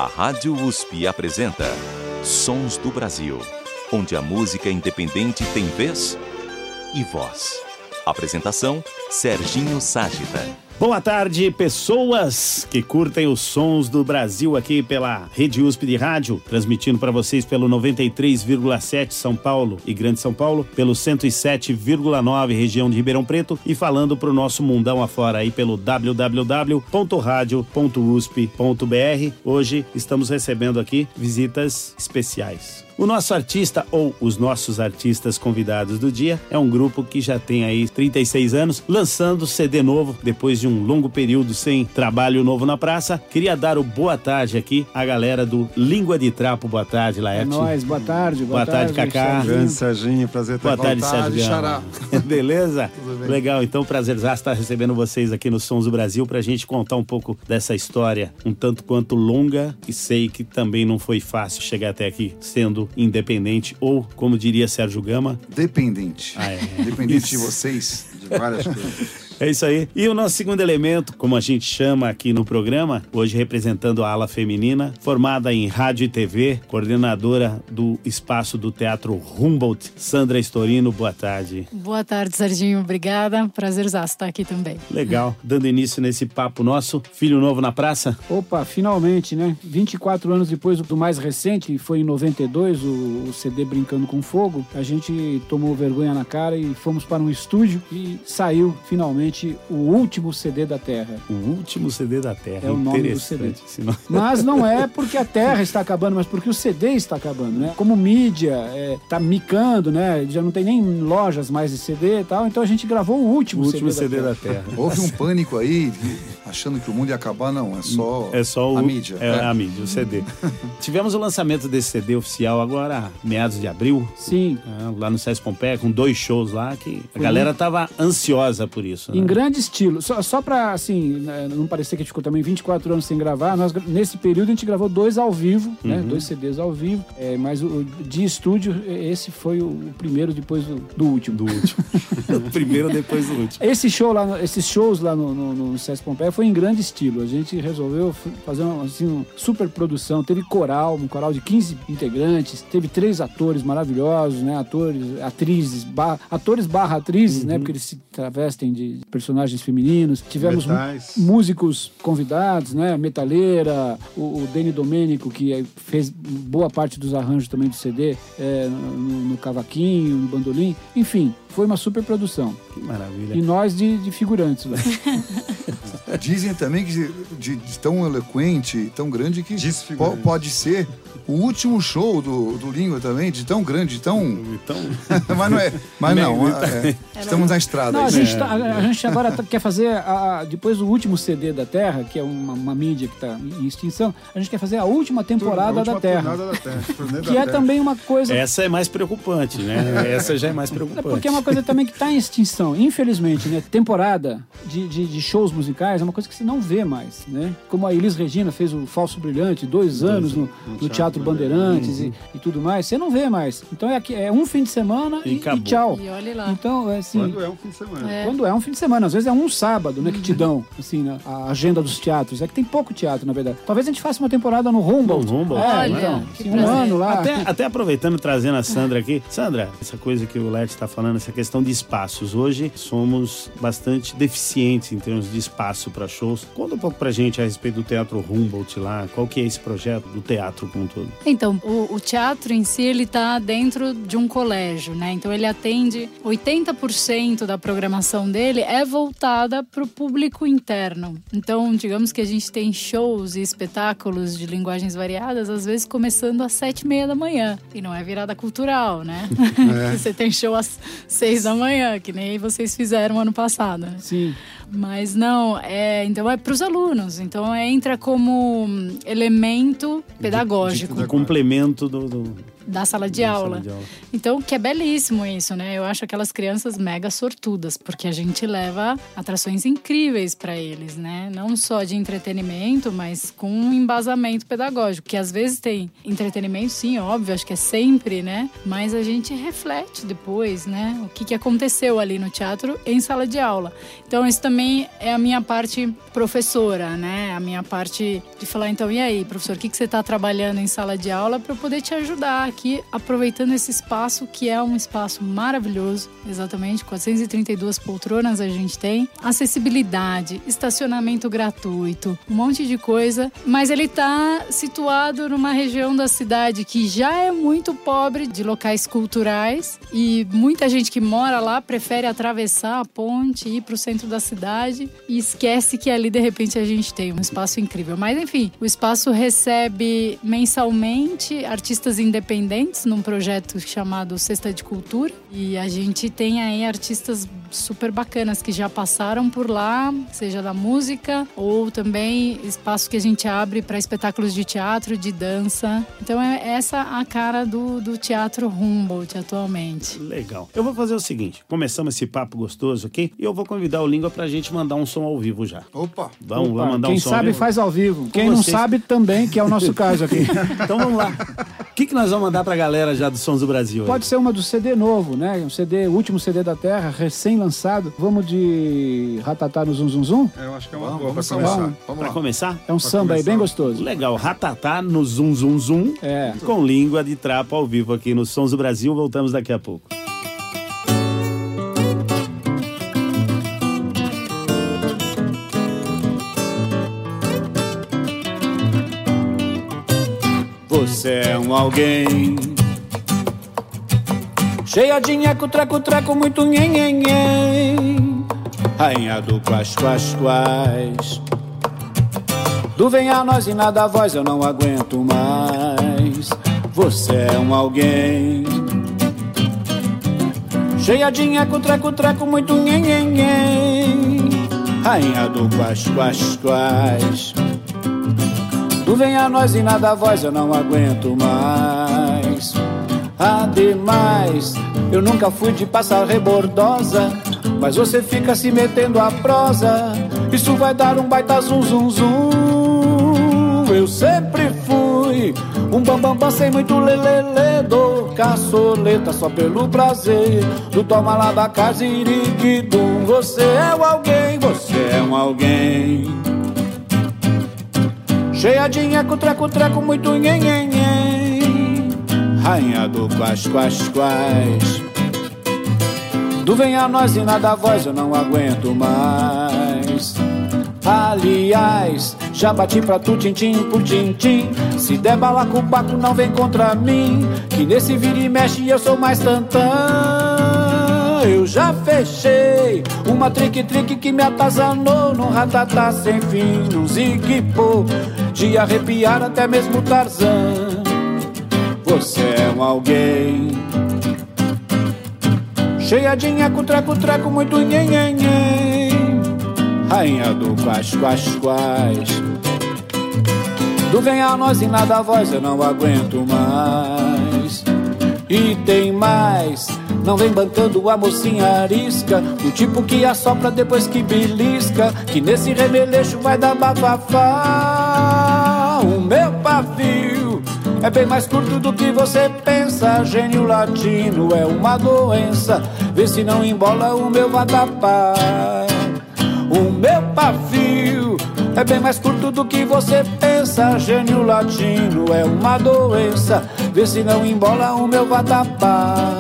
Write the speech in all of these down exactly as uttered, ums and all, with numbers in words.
A Rádio U S P apresenta Sons do Brasil, onde a música independente tem vez e voz. Apresentação, Serginho Ságita. Boa tarde, pessoas que curtem os sons do Brasil aqui pela Rede U S P de Rádio, transmitindo para vocês pelo noventa e três vírgula sete São Paulo e Grande São Paulo, pelo cento e sete vírgula nove região de Ribeirão Preto e falando para o nosso mundão afora aí pelo w w w ponto radio ponto u s p ponto b r. Hoje estamos recebendo aqui visitas especiais. O nosso artista, ou os nossos artistas convidados do dia, é um grupo que já tem aí trinta e seis anos, lançando C D novo, depois de um longo período sem trabalho novo na praça. Queria dar o boa tarde aqui à galera do Língua de Trapo. Boa tarde, Laerte. É nóis, boa tarde. Boa, boa tarde, tarde Cacá. Grande Serginho, prazer ter Boa tarde, Sérgio. Xará. Beleza? Tudo bem. Legal, então prazerzaço estar recebendo vocês aqui no Sons do Brasil pra gente contar um pouco dessa história, um tanto quanto longa, e sei que também não foi fácil chegar até aqui sendo independente, ou, como diria Sérgio Gama, dependente. Ah, é. Dependente de vocês, de várias coisas. É isso aí. E o nosso segundo elemento, como a gente chama aqui no programa, hoje representando a ala feminina, formada em rádio e T V, coordenadora do espaço do Teatro Humboldt, Sandra Storino. Boa tarde. Boa tarde, Serginho. Obrigada. Prazerzaço estar aqui também. Legal. Dando início nesse papo nosso, Filho Novo na Praça? Opa, finalmente, né? vinte e quatro anos depois do mais recente, foi em noventa e dois, o, o C D Brincando com Fogo, a gente tomou vergonha na cara e fomos para um estúdio e saiu finalmente o último C D da Terra. O último C D da Terra. É o nome do C D. Senão... Mas não é porque a Terra está acabando, mas porque o C D está acabando, né? Como mídia é, tá micando, né? Já não tem nem lojas mais de C D e tal, então a gente gravou o último, o último C D, C D da, da terra. Terra. Houve um pânico aí, achando que o mundo ia acabar, não. É só, é só o, a mídia. É, é a mídia, o C D. Tivemos o lançamento desse C D oficial agora, meados de abril. Sim. É, lá no Sesc Pompeia, com dois shows lá, que a galera tava ansiosa por isso. Né? Em grande estilo. Só, só pra, assim, não parecer que a gente ficou também vinte e quatro anos sem gravar, nós, nesse período a gente gravou dois ao vivo, uhum. né? Dois C Ds ao vivo, é, mas o de estúdio, esse foi o, o primeiro depois do, do último. Do último. O primeiro depois do último. Esse show lá, esses shows lá no, no, no Sesc Pompeia foi em grande estilo. A gente resolveu fazer uma, assim, uma super produção. Teve coral, um coral de quinze integrantes, teve três atores maravilhosos, né? Atores, atrizes, bar, atores barra atrizes, uhum. né? Porque eles se travestem de personagens femininos. Tivemos músicos convidados, né? Metaleira, o, o Deni Domênico, que fez boa parte dos arranjos também do C D, é, no, no cavaquinho, no bandolim. Enfim, foi uma super produção. Que maravilha. E nós de, de figurantes. Dizem também que de, de tão eloquente, tão grande, que po, pode ser o último show do, do Língua também, de tão grande, tão... tão... mas não é. Mas não, é, estamos na estrada. Não, aí, a, gente é. tá, a gente agora quer fazer, a, depois do último C D da Terra, que é uma, uma mídia que está em extinção, a gente quer fazer a última temporada, a última da, terra, da Terra. Que da é terra. Também uma coisa... Essa é mais preocupante, né? Essa já é mais preocupante. Porque é uma coisa também que está em extinção, infelizmente, né? Temporada de, de, de shows musicais é uma coisa que você não vê mais, né? Como a Elis Regina fez o Falso Brilhante, dois anos no, no, no Teatro Bandeirantes uhum. e, e tudo mais, você não vê mais. Então é, é um fim de semana e, e, e tchau. E olha lá. Então, é assim, quando é um fim de semana. É. Quando é um fim de semana, às vezes é um sábado, né? Que te dão, assim, né, a agenda dos teatros. É que tem pouco teatro, na verdade. Talvez a gente faça uma temporada no Humboldt. No Humboldt. É, olha, então, que um ano lá. Até, até aproveitando, trazendo a Sandra aqui. Sandra, essa coisa que o Lerte está falando, essa questão de espaços. Hoje somos bastante deficientes em termos de espaço para shows. Conta um pouco pra gente a respeito do Teatro Humboldt lá. Qual que é esse projeto do teatro como um todo? Então, o, o teatro em si, ele tá dentro de um colégio, né? Então ele atende oitenta por cento da programação dele é voltada para o público interno. Então, digamos que a gente tem shows e espetáculos de linguagens variadas, às vezes começando às sete e meia da manhã. E não é virada cultural, né? É. Você tem show às seis da manhã, que nem vocês fizeram ano passado. Né? Sim. Mas não, é, então é para os alunos. Então é, entra como elemento pedagógico. De, de, de complemento do... do... Da sala de aula. Sala de aula. Então, que é belíssimo isso, né? Eu acho aquelas crianças mega sortudas, porque a gente leva atrações incríveis para eles, né? Não só de entretenimento, mas com um embasamento pedagógico, que às vezes tem entretenimento, sim, óbvio, acho que é sempre, né? Mas a gente reflete depois, né? O que, que aconteceu ali no teatro em sala de aula. Então, isso também também é a minha parte professora, né? A minha parte de falar, então, e aí, professor, o que, que você está trabalhando em sala de aula para eu poder te ajudar aqui, aproveitando esse espaço que é um espaço maravilhoso, exatamente, quatrocentas e trinta e duas poltronas a gente tem, acessibilidade, estacionamento gratuito, um monte de coisa, mas ele está situado numa região da cidade que já é muito pobre de locais culturais e muita gente que mora lá prefere atravessar a ponte, ir para o centro da cidade e esquece que ali de repente a gente tem um espaço incrível. Mas enfim, o espaço recebe mensalmente artistas independentes num projeto chamado Cesta de Cultura e a gente tem aí artistas super bacanas que já passaram por lá, seja da música ou também espaço que a gente abre para espetáculos de teatro, de dança. Então é essa a cara do, do Teatro Humboldt atualmente. Legal. Eu vou fazer o seguinte, começamos esse papo gostoso aqui e eu vou convidar o Língua pra gente mandar um som ao vivo já. Opa! Vamos Opa, lá mandar quem um som sabe ao vivo. faz ao vivo. Quem Com não vocês. sabe também, que é o nosso caso aqui. Então vamos lá. O que, que nós vamos mandar pra galera já dos Sons do Brasil? Pode ser uma do C D novo, né? Um C D, o último C D da Terra, recém-lançado. Vamos de Ratatá no Zum Zum Zum? Eu acho que é uma Vamos, boa vamos pra começar. começar. Vamos Pra lá. começar? É um samba aí bem gostoso. Legal, Ratatá no Zum Zum Zum, É. com Língua de Trapo ao vivo aqui nos Sons do Brasil. Voltamos daqui a pouco. Você é um alguém cheia de nheco, treco, treco, muito nhen, nhen, nhen. Rainha do quais, quais, quais. Do vem a nós e nada a voz, eu não aguento mais. Você é um alguém cheia de nheco, treco, treco, muito nhen, nhen, nhen. Rainha do quais, quais, quais. Do vem a nós e nada a voz, eu não aguento mais. Ademais, eu nunca fui de passar rebordosa, mas você fica se metendo a prosa. Isso vai dar um baita zum zum zum. Eu sempre fui um bambambam bam, bam, sem muito lelele. Dou caçoleta só pelo prazer do toma lá da casa iriquidum. Você é um alguém, você é um alguém cheia de nheco, treco, treco, muito nhen, nhen, nhen. Rainha do quais, quais, quais. Do vem a nós e nada a voz, eu não aguento mais. Aliás, já bati pra tu, tintim por tintim. Se der bala com o baco, não vem contra mim, que nesse vira e mexe eu sou mais tantã. Eu já fechei uma trique-trique que me atazanou num ratatá sem fim, num zigue-pô, de arrepiar até mesmo Tarzan. Você é um alguém cheia de nheco, treco, treco, muito nhen, nhen, nhen. Rainha do quais, quais, quais. Do vem a nós e nada a voz, eu não aguento mais. E tem mais, não vem bancando a mocinha arisca, do tipo que assopra depois que belisca, que nesse remeleixo vai dar bafafá. O meu pavio é bem mais curto do que você pensa. Gênio latino é uma doença, vê se não embola o meu vatapá. O meu pavio é bem mais curto do que você pensa. Gênio latino é uma doença, vê se não embola o meu vatapá.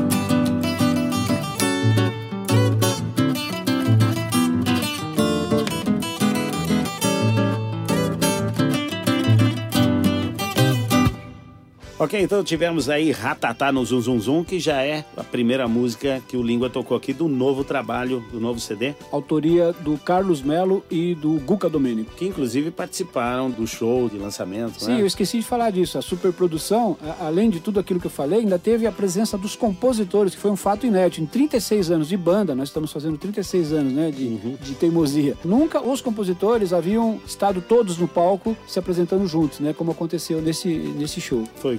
Ok, então tivemos aí Ratatá no Zum Zum Zum, que já é a primeira música que o Língua tocou aqui do novo trabalho, do novo C D. Autoria do Carlos Melo e do Guca Domênico. Que inclusive participaram do show de lançamento, Sim, né? eu esqueci de falar disso. A superprodução, a- além de tudo aquilo que eu falei, ainda teve a presença dos compositores, que foi um fato inédito. Em trinta e seis anos de banda, nós estamos fazendo trinta e seis anos, né, de, Uhum. de teimosia. Nunca os compositores haviam estado todos no palco se apresentando juntos, né, como aconteceu nesse, nesse show. Foi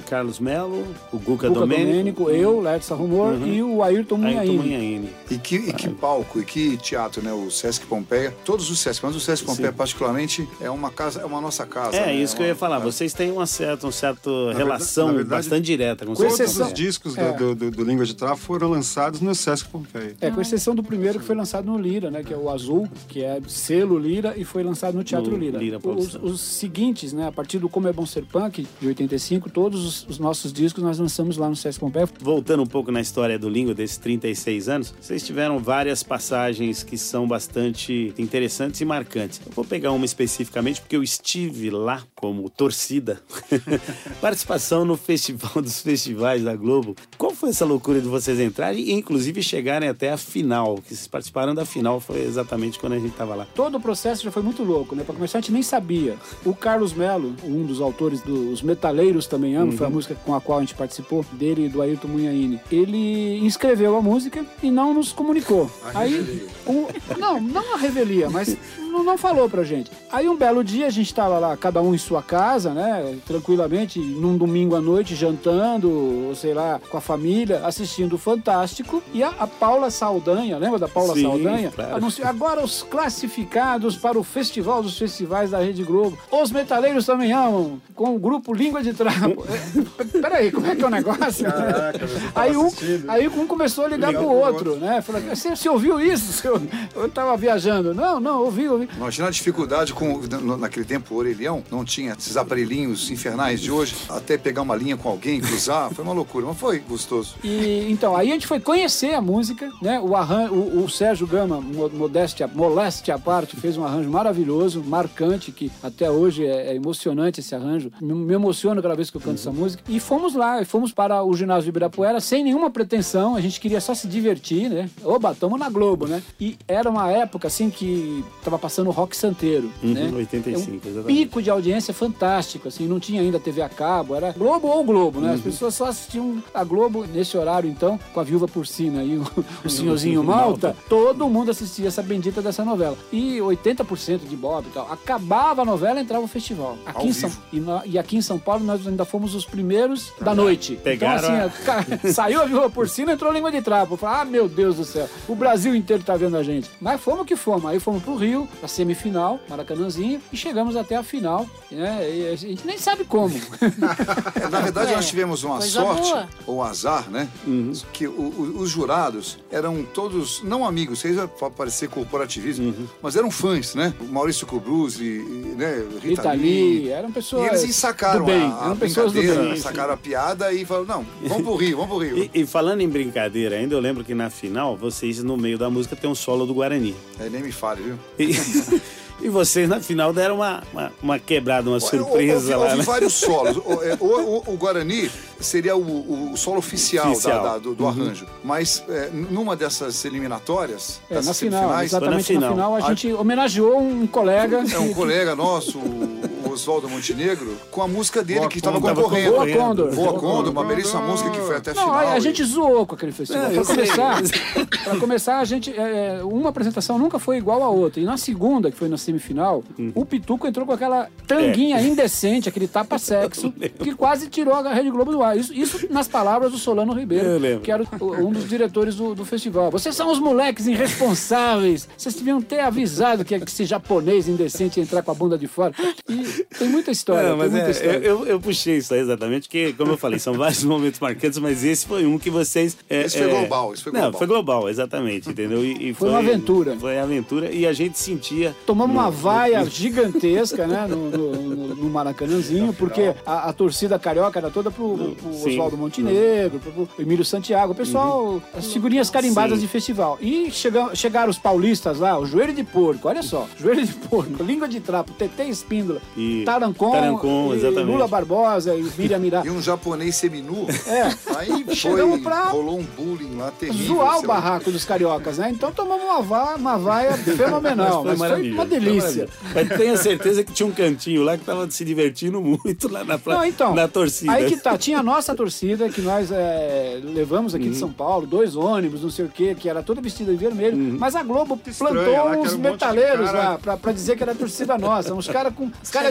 Carlos Melo, o Guca, Guca Domênico, Domênico, eu, Lertsa Rumor uhum. e o Ayrton Munhaine. E que, e que palco, e que teatro, né? O Sesc Pompeia, todos os Sesc, mas o Sesc Pompeia Sim. particularmente é uma casa, é uma nossa casa. É, né? isso que é uma, eu ia falar. É. Vocês têm uma certa, uma certa relação verdade, verdade, bastante direta com o Sesc Pompeia. Todos os discos é. do, do, do Língua de Trapo foram lançados no Sesc Pompeia. É, com exceção do primeiro que foi lançado no Lira, né? Que é o Azul, que é selo Lira e foi lançado no Teatro no Lira. Lira os, os seguintes, né? A partir do Como é Bom Ser Punk, de oitenta e cinco, todos os, os nossos discos nós lançamos lá no Sesc Pompeia. Voltando um pouco na história do Língua, desses trinta e seis anos, vocês tiveram várias passagens que são bastante interessantes e marcantes. Eu vou pegar uma especificamente porque eu estive lá como torcida. Participação no Festival dos Festivais da Globo. Qual foi essa loucura de vocês entrarem e inclusive chegarem até a final? Que vocês participaram da final, foi exatamente quando a gente estava lá. Todo o processo já foi muito louco, né? Pra começar, a gente nem sabia. O Carlos Melo, um dos autores dos Metaleiros Também Amo, uhum. foi a música com a qual a gente participou, dele e do Ayrton Munhaine. Ele inscreveu a música e não nos comunicou. A Aí, um, não, não a revelia, mas não, não falou pra gente. Aí um belo dia a gente tava lá, cada um em sua casa, né? Tranquilamente, num domingo à noite, jantando, ou sei lá, com a família, assistindo o Fantástico. E a, a Paula Saldanha, lembra da Paula Sim, Saldanha? Claro. Anunciou agora os classificados para o Festival dos Festivais da Rede Globo. Os Metaleiros Também Amam, com o grupo Língua de Trapo. Peraí, como é que é o negócio? Caraca, aí, um, aí um começou a ligar Legal pro outro, outro, né? Falou, você, você ouviu isso? Eu, eu tava viajando. Não, não, ouvi, ouvi. Imagina a dificuldade com, naquele tempo, o orelhão, não tinha esses aparelhinhos infernais de hoje, até pegar uma linha com alguém, cruzar, foi uma loucura, mas foi gostoso. E, então, aí a gente foi conhecer a música, né? O, arran... o, o Sérgio Gama, modéstia, moléstia à parte, fez um arranjo maravilhoso, marcante, que até hoje é, é emocionante esse arranjo. Me, me emociona cada vez que eu canto uhum. essa música. E fomos lá, fomos para o ginásio de Ibirapuera sem nenhuma pretensão, a gente queria só se divertir, né? Oba, tamo na Globo, né? E era uma época, assim, que tava passando o Rock Santeiro, uhum, né? oitenta e cinco, é um exatamente. Pico de audiência fantástico, assim, não tinha ainda T V a cabo, era Globo ou Globo, né? Uhum. As pessoas só assistiam a Globo nesse horário, então, com a Viúva Porcina e o, o Senhorzinho Malta, todo mundo assistia essa bendita dessa novela. E oitenta por cento de Bob e tal. Acabava a novela, entrava o festival. Aqui em São, e, no, e aqui em São Paulo nós ainda fomos os primeiros da noite. Pegaram então, assim, a... saiu a Viúva Porcina, entrou a Língua de Trapo. Falei, ah, meu Deus do céu, o Brasil inteiro tá vendo a gente. Mas fomos que fomos. Aí fomos pro Rio, a semifinal, Maracanãzinho, e chegamos até a final. Né? E a gente nem sabe como. Na verdade, é, nós tivemos uma sorte, boa. ou azar, né? Uhum. Que o, o, os jurados eram todos, não amigos, vocês vão parecer corporativismo, uhum. mas eram fãs, né? O Maurício Cubruz e, né? Rita, Rita Lee, Lee, eram pessoas. E eles sacaram do bem. a, a eram pessoas do bem. sacaram a piada e falaram, não, vamos pro Rio, vamos pro Rio. E, e falando em brincadeira, ainda eu lembro que na final, vocês no meio da música tem um solo do Guarani. É, nem me fale, viu? E, e vocês na final deram uma, uma, uma quebrada, uma surpresa eu, eu, eu, lá. Houve né? vários solos. O, o, o, o Guarani seria o, o solo oficial, oficial. Da, da, do, do uhum. arranjo. Mas é, numa dessas eliminatórias, é, dessas na final, exatamente na final. na final, a, a gente homenageou um colega. É um colega nosso, o Oswaldo Montenegro, com a música dele Boa que estava concorrendo. Boa Condor. Boa Condor, uma belíssima música que foi até a Não, final. A, a e... gente zoou com aquele festival. É, pra começar, pra começar, a gente. É, uma apresentação nunca foi igual a outra. E na segunda, que foi na semifinal, hum. o Pituco entrou com aquela tanguinha é. indecente, aquele tapa-sexo, que quase tirou a Rede Globo do ar. Isso, isso nas palavras do Solano Ribeiro, que era um dos diretores do, do festival. Vocês são os moleques irresponsáveis. Vocês deviam ter avisado que esse japonês indecente ia entrar com a bunda de fora. E tem muita história. Não, mas tem muita é, história. Eu, eu puxei isso aí exatamente, porque, como eu falei, são vários momentos marcantes, mas esse foi um que vocês... É, esse foi é... global, esse foi global. Não, foi global, exatamente, entendeu? E, e foi, foi uma aventura. Foi aventura e a gente sentia... Tomamos no, uma vaia no... gigantesca, né, no, no, no Maracanãzinho, porque a, a torcida carioca era toda pro, pro Oswaldo Montenegro, pro, pro Emílio Santiago, o pessoal, uhum. as figurinhas carimbadas Sim. de festival. E chegam, chegaram os paulistas lá, o Joelho de Porco, olha só, Joelho de Porco, Língua de Trapo, Tetê Espíndola, e... Tarancon, Tarancon e Lula Barbosa e Miriam Mirá. E um japonês seminu. É. Aí foi, pra rolou um bullying lá terrível. Zoar o barraco dos cariocas, né? Então tomamos uma, va uma vaia fenomenal, mas foi, mas foi uma delícia. Foi mas tenha certeza que tinha um cantinho lá que tava se divertindo muito lá na, Não, então, na torcida. Aí que tá, tinha a nossa torcida que nós é, levamos aqui uhum. de São Paulo, dois ônibus, não sei o quê, que era toda vestida de vermelho, uhum. mas a Globo plantou uns um metaleiros um lá pra, pra dizer que era a torcida nossa, uns caras com cara de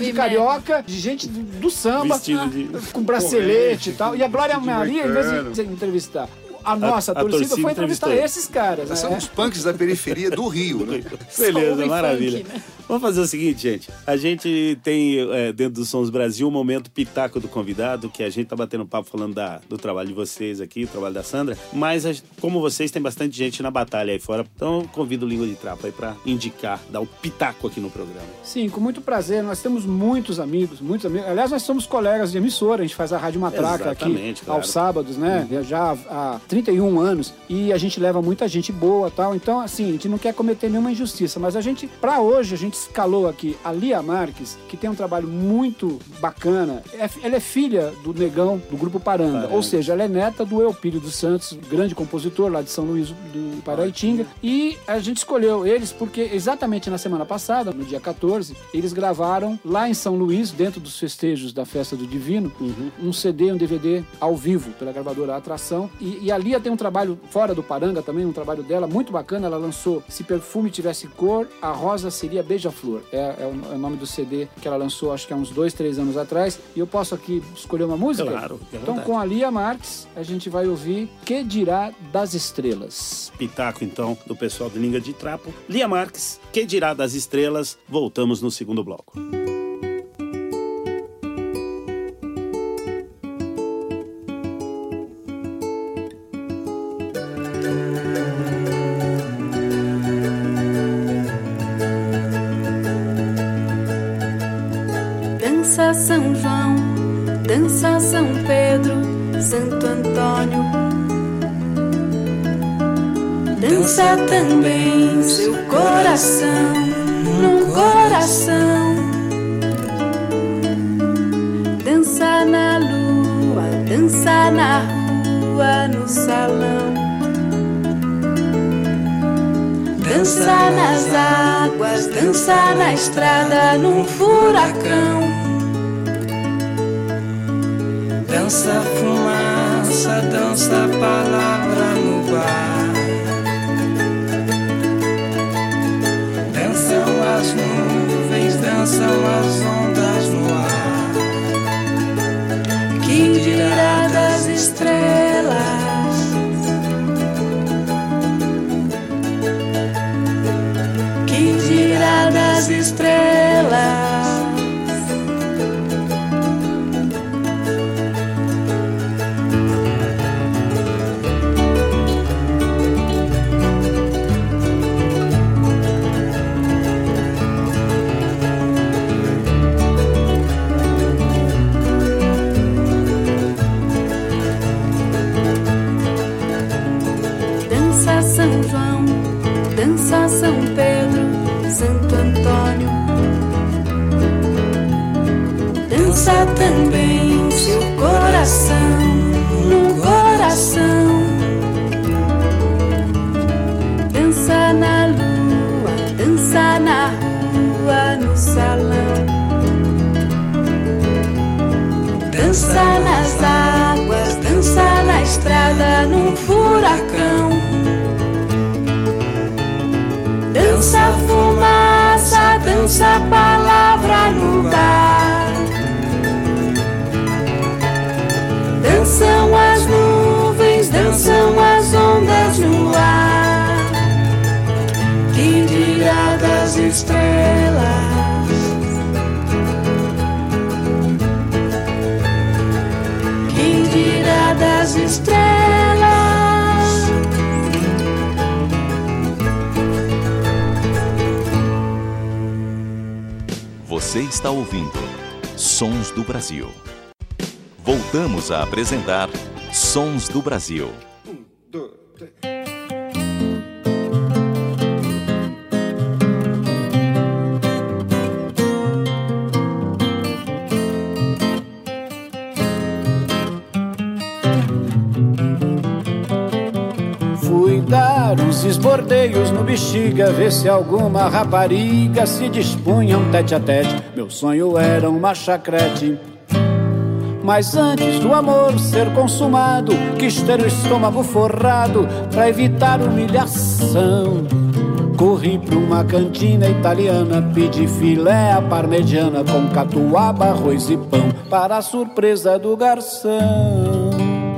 de carioca, de gente do, do samba, de... com bracelete e tal. E a Glória Maria, em vez de entrevistar a nossa a, a torcida, torcida foi entrevistar esses caras. Né? São os punks da periferia do Rio, né? Beleza, maravilha. Funk, né? Vamos fazer o seguinte, gente. A gente tem, é, dentro do Sons Brasil, um momento pitaco do convidado, que a gente tá batendo papo falando da, do trabalho de vocês aqui, o trabalho da Sandra, mas a, como vocês, tem bastante gente na batalha aí fora, então eu convido o Língua de Trapo aí pra indicar, dar o pitaco aqui no programa. Sim, com muito prazer. Nós temos muitos amigos, muitos amigos. Aliás, nós somos colegas de emissora, a gente faz a Rádio Matraca aqui claro. aos sábados, né? Hum. Já há trinta e um anos, e a gente leva muita gente boa e tal. Então, assim, a gente não quer cometer nenhuma injustiça, mas a gente, pra hoje, a gente escalou aqui a Lia Marques, que tem um trabalho muito bacana. Ela é filha do Negão, do Grupo Paranga, Paranga. Ou seja, ela é neta do Eupídio dos Santos, grande compositor lá de São Luís do Paraitinga, e a gente escolheu eles porque exatamente na semana passada, no dia quatorze, eles gravaram lá em São Luís, dentro dos festejos da Festa do Divino, uhum. um C D, um D V D ao vivo, pela gravadora Atração, e, e a Lia tem um trabalho fora do Paranga também, um trabalho dela muito bacana. Ela lançou Se Perfume Tivesse Cor, a Rosa Seria Beija-Flor. É, é, o, é o nome do C D que ela lançou, acho que há uns dois, três anos atrás. E eu posso aqui escolher uma música? Claro. É então, com a Lia Marques, a gente vai ouvir Que Dirá das Estrelas. Pitaco, então, do pessoal do Língua de Trapo. Lia Marques, Que Dirá das Estrelas. Voltamos no segundo bloco. Dança São João, dança São Pedro, Santo Antônio. Dança também seu coração no coração. Dança na lua, dança na rua, no salão. Dança nas águas, dança na estrada, num furacão. Dança fumaça, dança palavra no bar. Dançam as nuvens, dançam as ondas no ar. Que dirá das estrelas? Que dirá das estrelas? Dança São Pedro, Santo Antônio. Dança também seu coração no coração. Dança na lua, dança na rua, no salão. Dança nas águas, dança na estrada, num furacão. Dança fumaça, dança palavra no bar. Dançam as nuvens, dançam as ondas no ar. Que dirá das estrelas? Que dirá das estrelas? Você está ouvindo Sons do Brasil. Voltamos a apresentar Sons do Brasil. Um, dois, três. Fui dar uns esbordeios no Bexiga, ver se alguma rapariga se dispunha um tete a tete. Meu sonho era uma chacrete. Mas antes do amor ser consumado, quis ter o estômago forrado pra evitar humilhação. Corri pra uma cantina italiana, pedi filé à parmegiana com catuaba, arroz e pão, para a surpresa do garçom.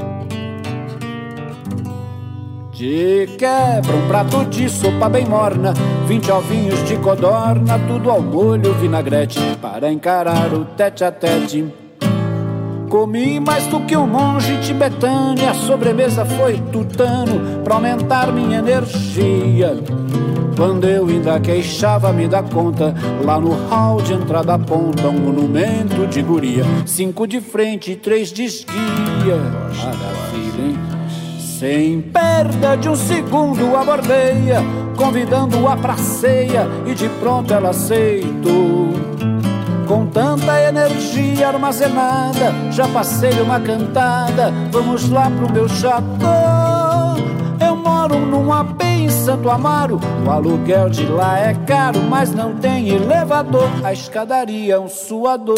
De quebra um prato de sopa bem morna, vinte ovinhos de codorna, tudo ao molho vinagrete, para encarar o tete-a-tete. Comi mais do que um monge tibetano e a sobremesa foi tutano, pra aumentar minha energia. Quando eu ainda queixava-me da conta, lá no hall de entrada à ponta, um monumento de guria, cinco de frente e três de esguia. Maravilha, hein? Sem perda de um segundo abordei-a, convidando-a pra ceia, e de pronto ela aceitou. Com tanta energia armazenada, já passei uma cantada, vamos lá pro meu chateau. Eu moro num A P em Santo Amaro, o aluguel de lá é caro, mas não tem elevador, a escadaria é um suador.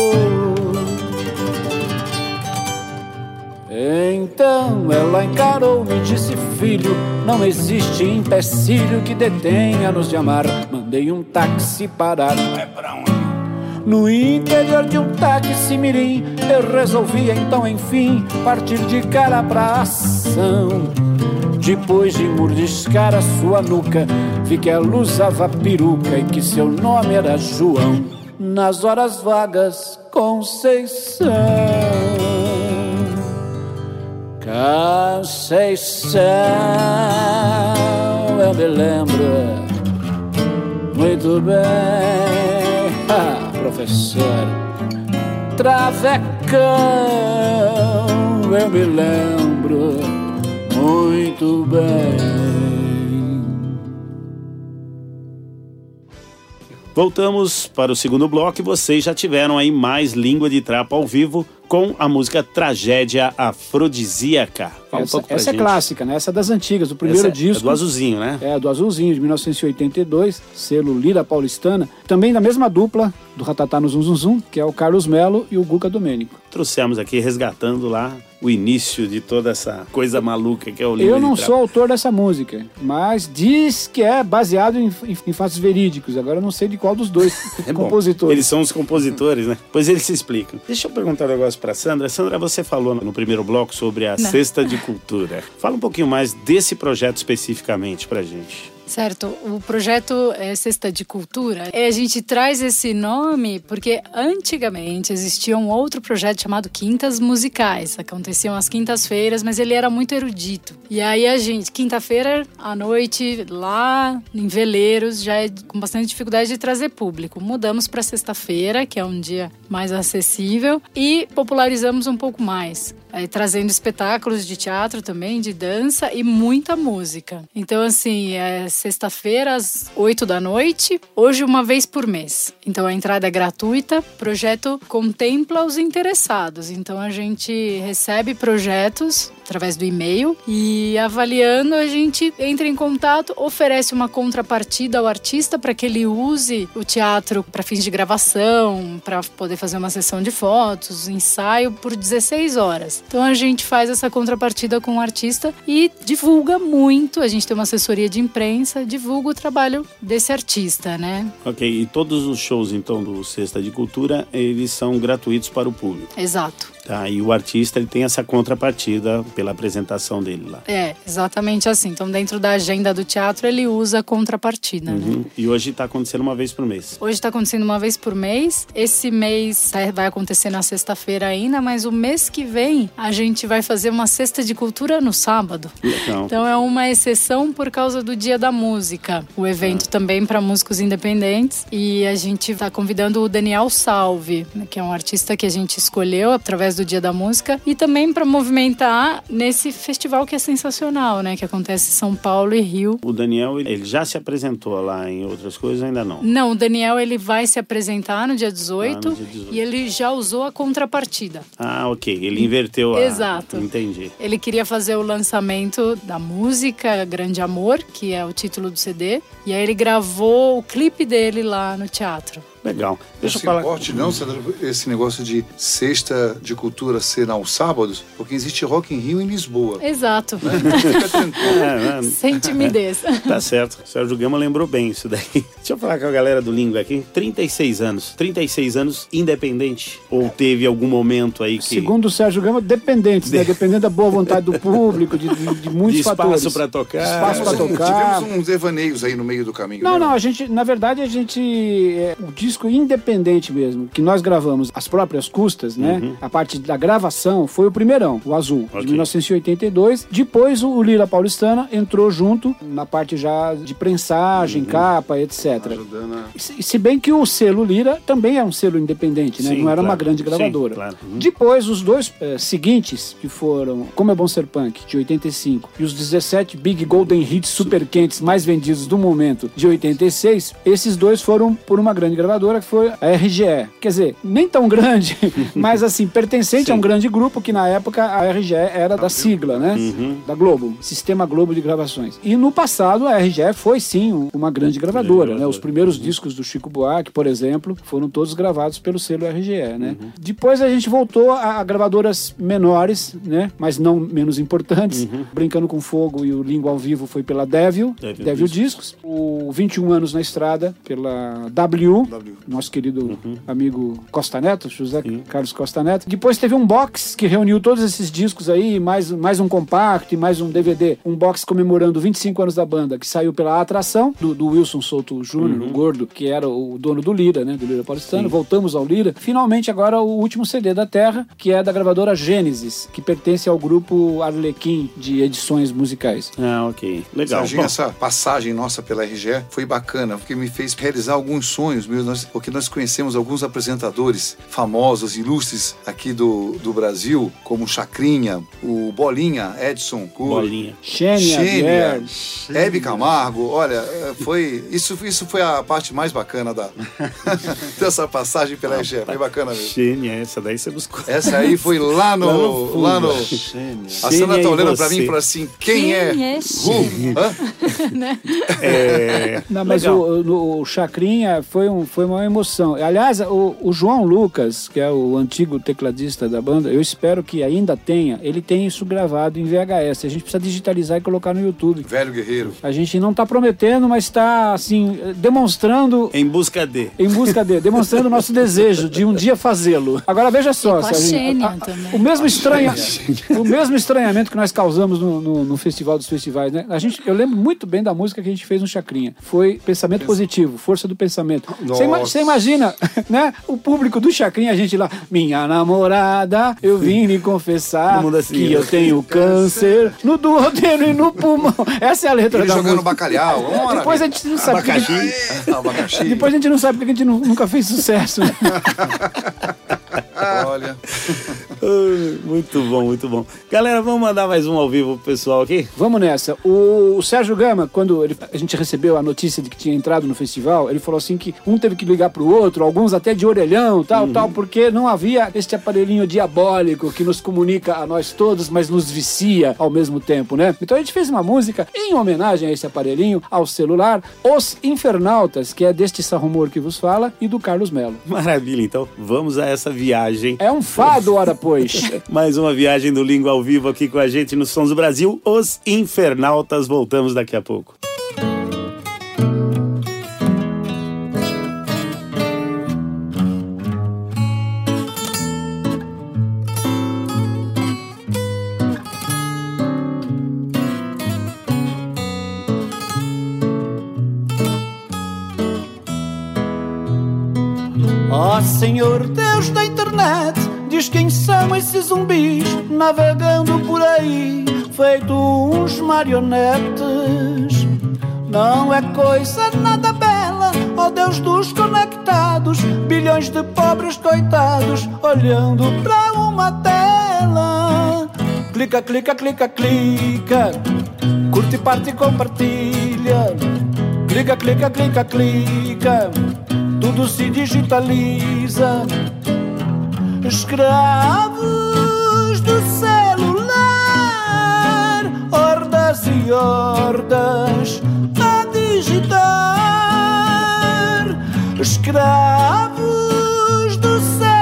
Então ela encarou-me e disse: filho, não existe empecilho que detenha-nos de amar. Mandei um táxi parar. É pra onde? No interior de um táxi mirim, eu resolvi então, enfim, partir de cara pra ação. Depois de mordiscar a sua nuca, vi que ela usava peruca e que seu nome era João. Nas horas vagas, Conceição. Conceição, eu me lembro muito bem, ah, professor Travecão, eu me lembro muito bem. Voltamos para o segundo bloco e vocês já tiveram aí mais Língua de Trapo ao vivo com a música Tragédia Afrodisíaca. Fala Essa, um pouco essa é gente. clássica, né? Essa é das antigas, do primeiro essa disco. É do Azulzinho, né? É, do Azulzinho, de mil novecentos e oitenta e dois, selo Lira Paulistana. Também da mesma dupla do Ratatá no Zum Zum Zum, que é o Carlos Melo e o Guga Domênico. Trouxemos aqui, resgatando lá o início de toda essa coisa maluca que é o Língua Eu não de Trapo. sou autor dessa música, mas diz que é baseado em, em, em fatos verídicos. Agora eu não sei de qual dos dois É bom, compositores. eles são os compositores, né? Pois eles se explicam. Deixa eu perguntar um negócio pra Sandra. Sandra, você falou no primeiro bloco sobre a Não. Cesta de Cultura. Fala um pouquinho mais desse projeto especificamente pra gente. Certo, o projeto é Cesta de Cultura. E a gente traz esse nome porque antigamente existia um outro projeto chamado Quintas Musicais. Aconteciam às quintas-feiras, mas ele era muito erudito. E aí a gente, quinta-feira à noite, lá em Veleiros, já é com bastante dificuldade de trazer público. Mudamos para sexta-feira, que é um dia mais acessível, e popularizamos um pouco mais. Aí, trazendo espetáculos de teatro também, de dança e muita música. Então, assim, é sexta-feira às oito da noite, hoje uma vez por mês. Então, a entrada é gratuita, o projeto contempla os interessados. Então, a gente recebe projetos através do e-mail e, avaliando, a gente entra em contato, oferece uma contrapartida ao artista para que ele use o teatro para fins de gravação, para poder fazer uma sessão de fotos, ensaio por dezesseis horas. Então a gente faz essa contrapartida com o artista e divulga muito. A gente tem uma assessoria de imprensa, divulga o trabalho desse artista, né? Ok, e todos os shows então do Cesta de Cultura, eles são gratuitos para o público. Exato. Tá, e o artista ele tem essa contrapartida pela apresentação dele lá. É, exatamente assim. Então dentro da agenda do teatro ele usa a contrapartida, Uhum. né? E hoje está acontecendo uma vez por mês. Hoje está acontecendo uma vez por mês. Esse mês vai acontecer na sexta-feira ainda, mas o mês que vem a gente vai fazer uma Cesta de Cultura no sábado. Legal. Então é uma exceção por causa do Dia da Música. O evento ah. também para músicos independentes. E a gente está convidando o Daniel Salve, que é um artista que a gente escolheu através do Dia da Música. E também para movimentar nesse festival que é sensacional, né? Que acontece em São Paulo e Rio. O Daniel, ele já se apresentou lá em outras coisas, ainda não? Não, o Daniel ele vai se apresentar no dia dezoito, ah, no dia dezoito. E ele já usou a contrapartida. Ah, ok. Ele inverteu a... Exato. Entendi. Ele queria fazer o lançamento da música Grande Amor, que é o título do C D, e aí ele gravou o clipe dele lá no teatro. Legal. Deixa não eu falar. Não se importe não, Sandro, esse negócio de sexta de cultura ser aos sábados, porque existe Rock in Rio em Lisboa. Exato. Né? Fica tranquilo. É, é. Sem timidez. Tá certo. O Sérgio Gama lembrou bem isso daí. Deixa eu falar com a galera do Língua aqui. trinta e seis anos. trinta e seis anos independente? Ou teve algum momento aí que... Segundo o Sérgio Gama, dependentes, né? Dependendo da boa vontade do público, de, de, de muitos de fatores. espaço pra tocar. Espaço pra tocar. Tivemos uns devaneios aí no meio do caminho. Não, né? não, a gente, na verdade, a gente, é, o disco independente mesmo, que nós gravamos às próprias custas, né? Uhum. A parte da gravação foi o primeirão, o Azul, okay. de mil novecentos e oitenta e dois. Depois o Lira Paulistana entrou junto na parte já de prensagem, uhum. capa, etcétera. Ajudando a... se, se bem que o selo Lira também é um selo independente, né? Sim, não era claro. uma grande gravadora. Sim, claro. Uhum. Depois, os dois é, seguintes, que foram Como é Bom Ser Punk, de oitenta e cinco, e os dezessete Big Golden Hits super quentes mais vendidos do momento, de oitenta e seis, esses dois foram por uma grande gravadora, que foi a R G E. Quer dizer, nem tão grande, mas assim, pertencente Sim. a um grande grupo, que na época a R G E era da sigla, né? Uhum. Da Globo, Sistema Globo de Gravações. E no passado a R G E foi sim uma grande gravadora, né? Os primeiros uhum. discos do Chico Buarque, por exemplo, foram todos gravados pelo selo R G E, né? Uhum. Depois a gente voltou a, a gravadoras menores, né? Mas não menos importantes. Uhum. Brincando com Fogo e o Língua ao Vivo foi pela Devil, Devil, Devil Discos. O vinte e um anos na estrada pela W, w. nosso querido uhum. amigo Costa Neto, José Sim. Carlos Costa Neto. Depois teve um box que reuniu todos esses discos aí, mais, mais um compacto e mais um D V D. Um box comemorando vinte e cinco anos da banda, que saiu pela Atração, do, do Wilson Souto Júnior, uhum. o gordo, que era o dono do Lira, né? Do Lira Paulistano. Sim. Voltamos ao Lira. Finalmente agora o último C D da Terra, que é da gravadora Gênesis, que pertence ao grupo Arlequim de edições musicais. Ah, ok. Legal. Serginho, essa passagem nossa pela R G E foi bacana, porque me fez realizar alguns sonhos meus, porque nós conhecemos alguns apresentadores famosos, ilustres aqui do, do Brasil, como Chacrinha, o Bolinha, Edson Cur, Bolinha, Xênia, Hebe Camargo. Olha, foi isso, isso foi a parte mais bacana da dessa passagem pela R G E. Foi bacana mesmo. Xênia, essa daí você buscou. Essa aí foi lá no... lá no, lá no a Sandra tá olhando pra mim e falou assim, quem, quem é? é Ru? né? É... Não, mas o, o, o Chacrinha foi, um, foi uma emoção. Aliás, o, o João Lucas, que é o antigo tecladista da banda, eu espero que ainda tenha, ele tem isso gravado em V H S. A gente precisa digitalizar e colocar no YouTube. Velho guerreiro. A gente não tá prometendo, mas tá, assim, demonstrando... Em busca de. Em busca de. Demonstrando o nosso desejo de um dia fazê-lo. Agora, veja só. E com a Xênia também. O mesmo, estranha, o mesmo estranhamento que nós causamos no, no, no Festival dos Festivais, né? A gente, eu lembro muito bem da música que a gente fez no Chacrinha. Foi Pensamento Positivo, Força do Pensamento. Você ima, imagina, né? O público do Chacrinha, a gente lá, minha namorada, eu vim lhe confessar assim, que eu tenho câncer no duodeno e no pulmão. Essa é a letra Ele da jogando música. bacalhau. Vamos Depois a gente não sabe abacaxi. Porque... abacaxi. Depois a gente não sabe porque a gente nunca fez sucesso. Né? Olha. Muito bom, muito bom. Galera, vamos mandar mais um ao vivo pro pessoal aqui? Vamos nessa. O, o Sérgio Gama, quando ele, a gente recebeu a notícia de que tinha entrado no festival, ele falou assim que um teve que ligar pro outro, alguns até de orelhão, tal, uhum. tal, porque não havia este aparelhinho diabólico que nos comunica a nós todos, mas nos vicia ao mesmo tempo, né? Então a gente fez uma música em homenagem a esse aparelhinho, ao celular, Os Infernautas, que é deste Sarrumor que vos fala, e do Carlos Melo. Maravilha, então vamos a essa viagem. É um fado, ora pois. Mais uma viagem do Língua ao Vivo aqui com a gente no Sons do Brasil, Os Infernautas. Voltamos daqui a pouco. Ó oh, Senhor Deus da internet, diz quem são esses zumbis navegando por aí, feito uns marionetes. Não é coisa nada bela, ó oh Deus dos conectados, bilhões de pobres coitados olhando pra uma tela. Clica, clica, clica, clica, curte, parte e compartilha. Clica, clica, clica, clica, tudo se digitaliza. Escravos do celular, hordas e hordas a digitar. escravos do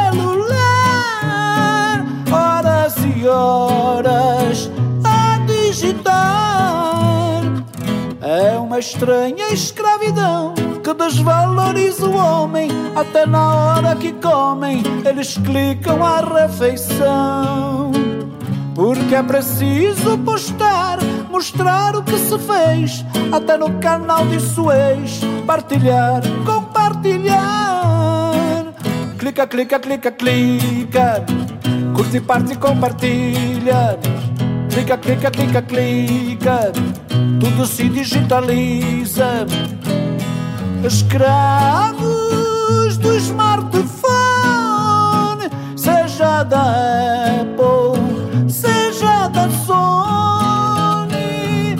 celular, horas e horas a digitar. É uma estranha escravidão que desvaloriza o homem. Até na hora que comem eles clicam a refeição, porque é preciso postar, mostrar o que se fez, até no canal de Suez, partilhar, compartilhar. Clica, clica, clica, clica, curte, parte, compartilha. Clica, clica, clica, clica, tudo se digitaliza. Escravos do smartphone, seja da Apple, seja da Sony.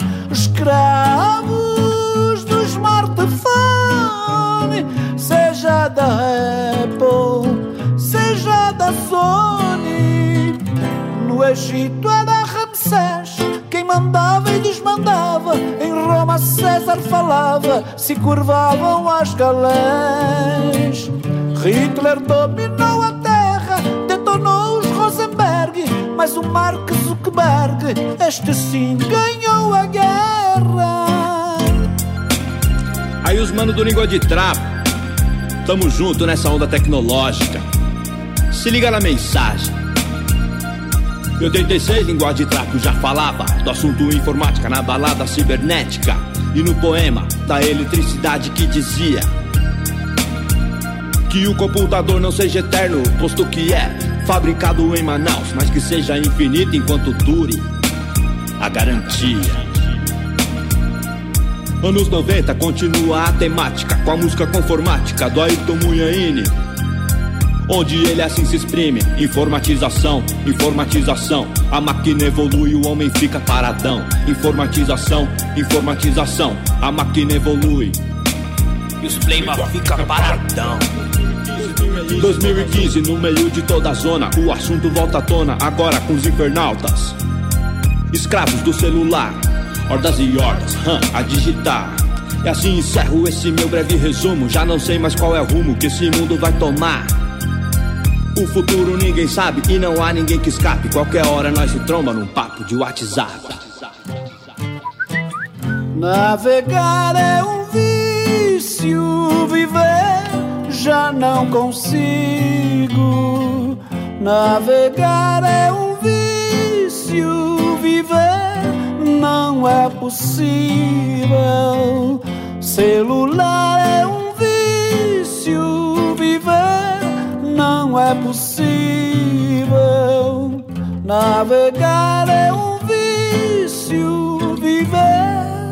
Escravos do smartphone, seja da Apple, seja da Sony. No Egito era Ramsés quem mandava e desmandava. Em Roma César falava, se curvavam as galés. Hitler dominou a terra, detonou os Rosenberg, mas o Mark Zuckerberg, este sim ganhou a guerra. Aí os manos do Língua de Trapo, tamo junto nessa onda tecnológica. Se liga na mensagem. Em oitenta e seis, Língua de Trapo já falava do assunto informática na balada cibernética. E no poema da eletricidade que dizia que o computador não seja eterno, posto que é fabricado em Manaus, mas que seja infinito enquanto dure a garantia. Anos noventa continua a temática com a música conformática do Ayrton Munhaine, onde ele assim se exprime: informatização, informatização. A máquina evolui, o homem fica paradão. Informatização, informatização. A máquina evolui e os playboy fica paradão. dois mil e quinze, no meio de toda a zona, o assunto volta à tona, agora com os infernautas. Escravos do celular, hordas e hordas, hum, a digitar. E assim encerro esse meu breve resumo. Já não sei mais qual é o rumo que esse mundo vai tomar. O futuro ninguém sabe e não há ninguém que escape. Qualquer hora nós se tromba num papo de WhatsApp. Navegar é um vício, viver já não consigo. Navegar é um vício, viver não é possível. Celular é um vício, viver não é possível. Navegar é um vício, viver.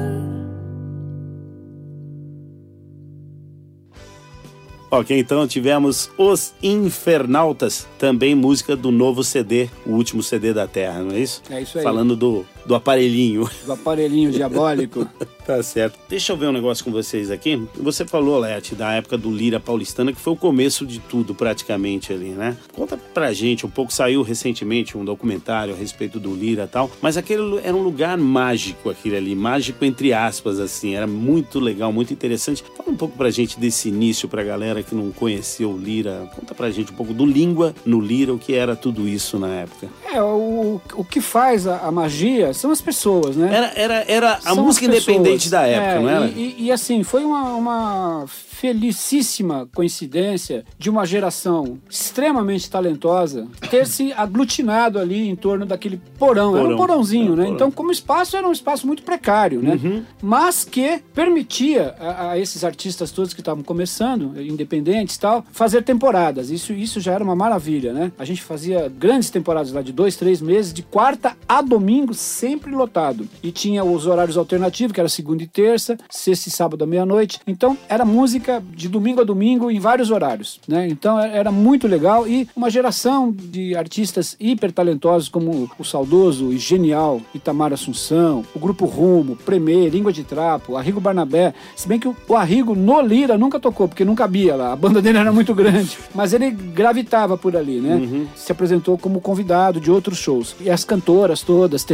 Ok, então tivemos Os Infernautas, também música do novo C D, o último C D da Terra, não é isso? É isso aí. Falando do, do aparelhinho. Do aparelhinho diabólico. Tá certo. Deixa eu ver um negócio com vocês aqui. Você falou, Lete, da época do Lira Paulistana, que foi o começo de tudo praticamente ali, né? Conta pra gente um pouco, saiu recentemente um documentário a respeito do Lira e tal, mas aquele era um lugar mágico, aquele ali, mágico entre aspas, assim, era muito legal, muito interessante. Fala um pouco pra gente desse início, pra galera que não conheceu o Lira. Conta pra gente um pouco do Língua no Lira, o que era tudo isso na época. É, o, o que faz a, a magia são as pessoas, né? Era, era, era a são música independente da época, é, não era? E, e, e assim, foi uma, uma felicíssima coincidência de uma geração extremamente talentosa ter se aglutinado ali em torno daquele porão. porão. Era um porãozinho, é, né? Porão. Então, como espaço, era um espaço muito precário, né? Uhum. Mas que permitia a, a esses artistas todos que estavam começando, independentes e tal, fazer temporadas. Isso, isso já era uma maravilha, né? A gente fazia grandes temporadas lá de dois, três meses, de quarta a domingo, sempre lotado. E tinha os horários alternativos, que era segunda e terça, sexta e sábado à meia-noite. Então, era música de domingo a domingo em vários horários, né? Então, era muito legal e uma geração de artistas hiper talentosos como o saudoso e genial Itamar Assunção, o Grupo Rumo, Premier, Língua de Trapo, Arrigo Barnabé. Se bem que o Arrigo no Lira nunca tocou, porque não cabia lá. A banda dele era muito grande, mas ele gravitava por ali, né? Uhum. Se apresentou como convidado de outros shows. E as cantoras todas, Tetê Espíndola,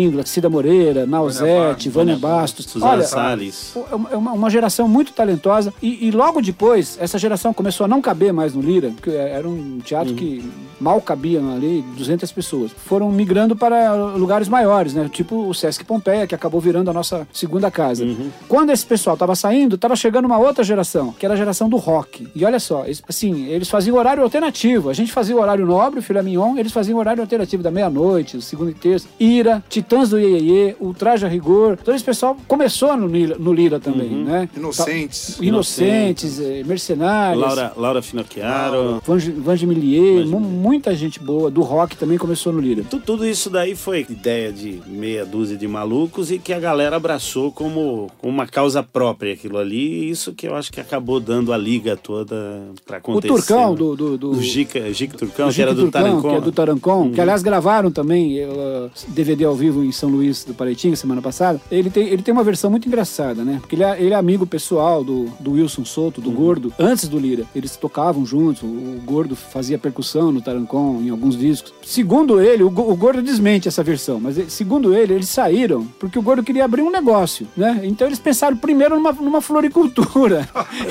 Espíndola, Cida Moreira, Nausete, Vânia Bastos. Suzana Olha, Salles. É uma, uma geração muito talentosa. E, e logo depois, essa geração começou a não caber mais no Lira, porque era um teatro uhum. que mal cabiam ali duzentas pessoas. Foram migrando para lugares maiores, né? Tipo o Sesc Pompeia, que acabou virando a nossa segunda casa. Uhum. Quando esse pessoal tava saindo, tava chegando uma outra geração, que era a geração do rock. E olha só, eles, assim, eles faziam horário alternativo. A gente fazia o horário nobre, o Filé Mignon, eles faziam horário alternativo da meia-noite, segunda e terça. Ira, Titãs do Iê Iê Iê, Ultraje a Rigor. Todo esse pessoal começou no Lira, no Lira também, uhum. né? Inocentes. Tá, Inocentes, Inocentes. Mercenários. Laura, Laura Finocchiaro. Vange Millier, muita gente boa. Do rock também começou no Lira. Tudo isso daí foi ideia de meia dúzia de malucos e que a galera abraçou como uma causa própria aquilo ali. E isso que eu acho que acabou dando a liga toda pra acontecer. O Turcão, né? do... do, do... do Gica, Gica Turcão, do que era do Turcão, Tarancon. Que é do Tarancon, uhum. que aliás gravaram também uh, D V D ao vivo em São Luís do Paraitinga semana passada. Ele tem, ele tem uma versão muito engraçada, né? Porque ele é, ele é amigo pessoal do, do Wilson Souto, do uhum. Gordo, antes do Lira. Eles tocavam juntos, o, o Gordo fazia percussão no Tarancon, em alguns discos. Segundo ele, o, o Gordo desmente essa versão, mas ele, segundo ele, eles saíram porque o Gordo queria abrir um negócio, né? Então eles pensaram primeiro numa, numa floricultura.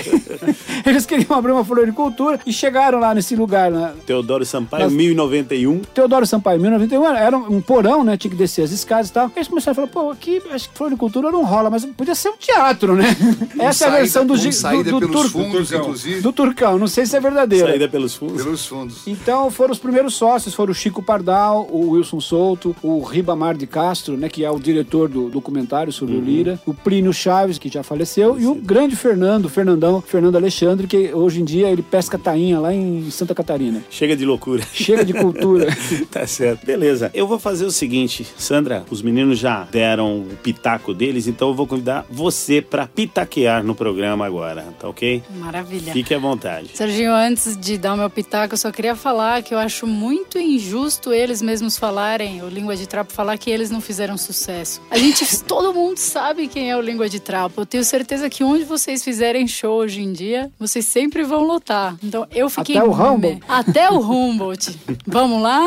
Eles queriam abrir uma floricultura e chegaram lá nesse lugar. Né? Teodoro Sampaio, Nas... mil e noventa e um. Teodoro Sampaio, mil e noventa e um, era um porão, né? Tinha que descer as escadas e tal. Eles começaram a falar, pô, aqui acho que floricultura não rola, mas podia ser um teatro, né? Um Essa saída, é a versão do... Um saída do, do, pelos do fundos, Turcão. inclusive. Do Turcão, não sei se é verdadeiro. Saída pelos fundos. Pelos fundos. Então foram os primeiros sócios, foram o Chico Pardal, o Wilson Souto, o Ribamar de Castro, né? Que é o diretor do documentário sobre uhum. o Lira, o Plínio Chaves, que já faleceu, Sim. e o grande Fernando, Fernandão, Fernando Alexandre, que hoje em dia ele pesca tainha lá em Santa Catarina. Chega de loucura. Chega de cultura. Tá certo. Beleza. Eu vou fazer o seguinte, Sandra, os meninos já deram o pitaco deles, então eu vou convidar você pra pitaquear no programa agora, tá ok? Maravilha. Fique à vontade. Serginho, antes de dar o meu pitaco, eu só queria falar que eu acho muito injusto eles mesmos falarem, o Língua de Trapo falar que eles não fizeram sucesso. A gente, todo mundo sabe quem é o Língua de Trapo. Eu tenho certeza que onde vocês fizerem show hoje em dia, vocês sempre vão lotar. Então eu fiquei... Até o Humboldt. Até o Humboldt. Vamos lá?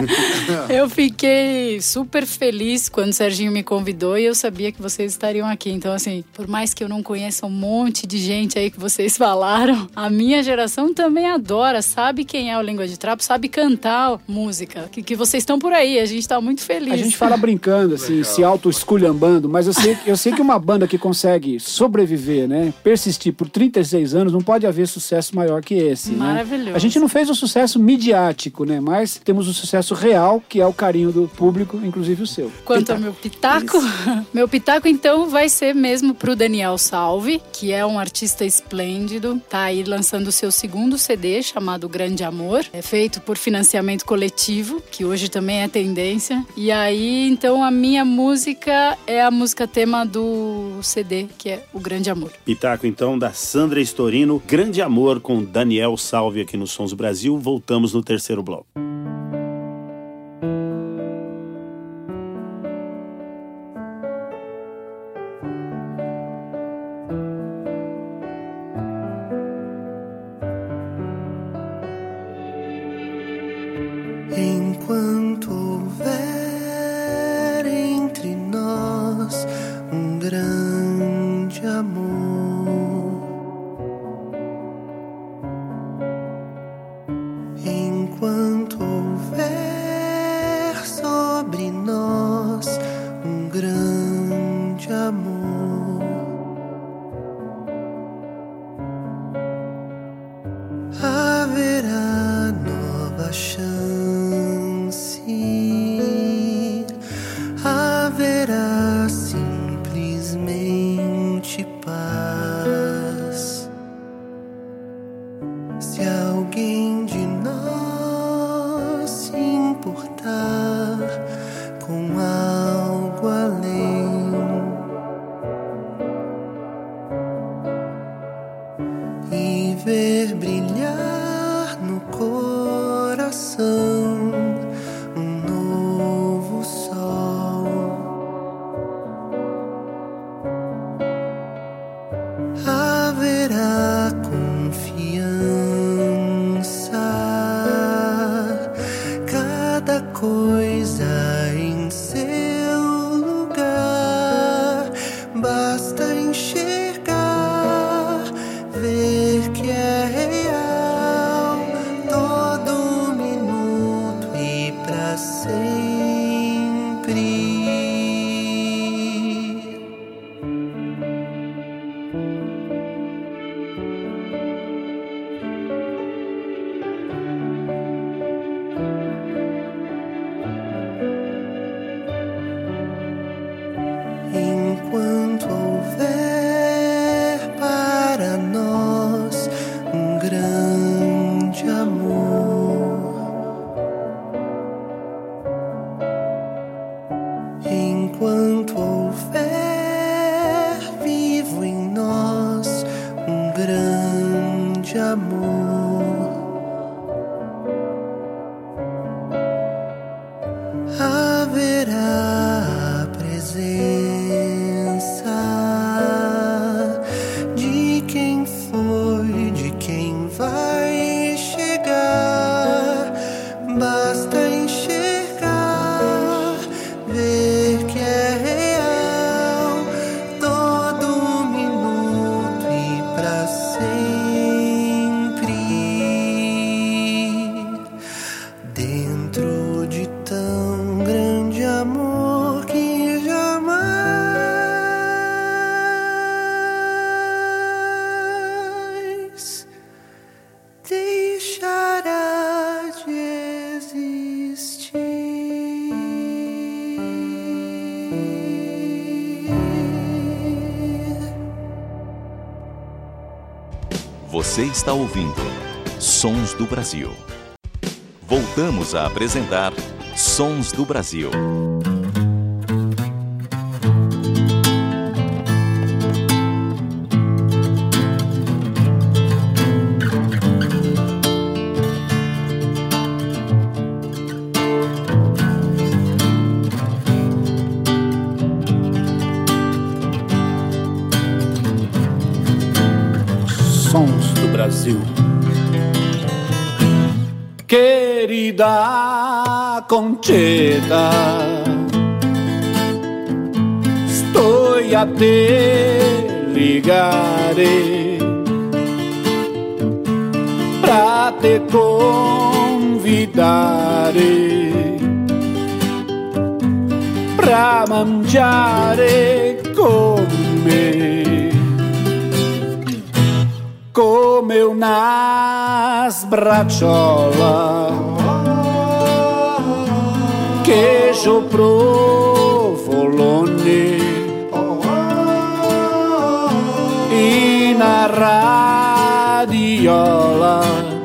Eu fiquei super feliz quando o Serginho me convidou e eu sabia que vocês estariam aqui. Então, assim, por mais que eu não conheça um monte de gente aí que vocês falaram, a minha geração também adora, sabe quem é o Língua de Trapo, sabe cantar música. Que, que vocês estão por aí, a gente tá muito feliz. A gente fala brincando, assim, Legal. se auto-esculhambando, mas eu sei, eu sei que uma banda que consegue sobreviver, né, persistir por trinta e seis anos, não pode haver sucesso maior que esse, Maravilhoso. Né? A gente não fez um sucesso midiático, né, mas temos um sucesso real, que é o carinho do público, inclusive o seu. Quanto pitaco. ao meu pitaco, meu pitaco, então, vai ser mesmo pro Daniel Salve, que é um artista esplêndido, tá aí lançando o seu segundo C D, chamado Grande Amor, é feito por financiamento coletivo, que hoje também é tendência, e aí, então, a minha música é a música tema do C D, que é o Grande Amor. Pitaco, então, da Sandra Storino, Grande Amor, com Daniel Salve aqui no Sons Brasil. Voltamos no terceiro bloco. Enquanto houver entre nós um grande amor, enquanto houver sobre nós um grande amor, haverá nova chance. Haverá simplesmente paz. Se alguém de nós se importar com algo além e ver brilhar no coração coisa deixará de existir. Você está ouvindo Sons do Brasil. Voltamos a apresentar Sons do Brasil. Sons do Brasil. Querida Conchita, estou a te ligare pra te convidare pra mangiare con me, come una sbracciola, queijo provolone e na radiola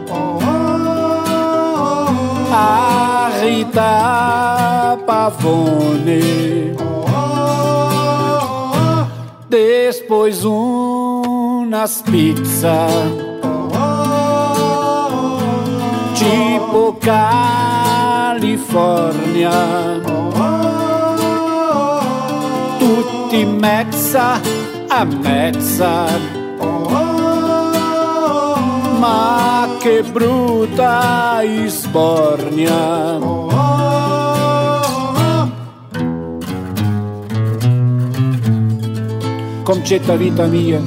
a Rita Pavone, depois umas pizza tipo California, tutti mezza a mezza, ma che brutta isbornia. Concetta vita mia,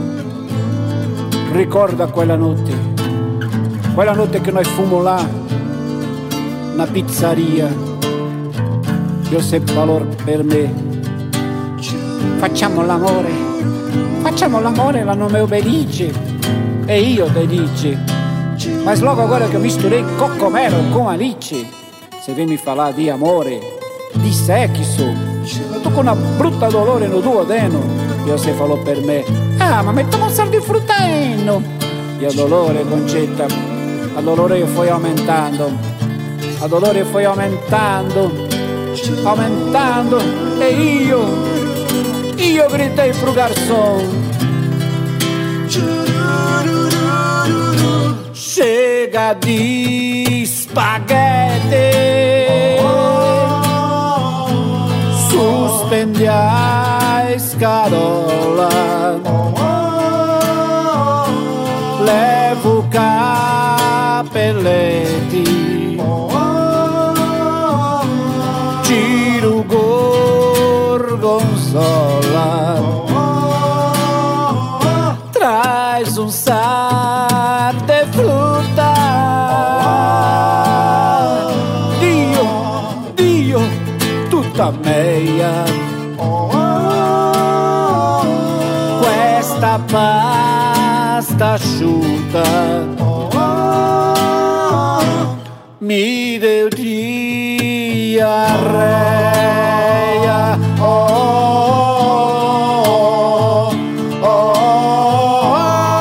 ricorda quella notte, quella notte che noi fummo là, una pizzeria, io seppe valor per me. Facciamo l'amore, facciamo l'amore, la nome obedice, e io te dice, ma logo agora che eu misturei cocomero com Alice, se vem me falar di amore, di sexo, eu tô com una brutta dolore no duodeno. E você falou per me, ah, ma mettiamo un sal di fruttaino. E a dolore, Concetta, a dolore foi aumentando, a dolore foi aumentando, aumentando. E io, io gritei pro garçom, chega di spaghetti, suspendi a escarola, levo capelletti, tiro gorgonzola, traz um sar de fruta, Dio, Dio, tutta meia, questa pasta asciutta mi deu diarreia. Oh, oh, oh,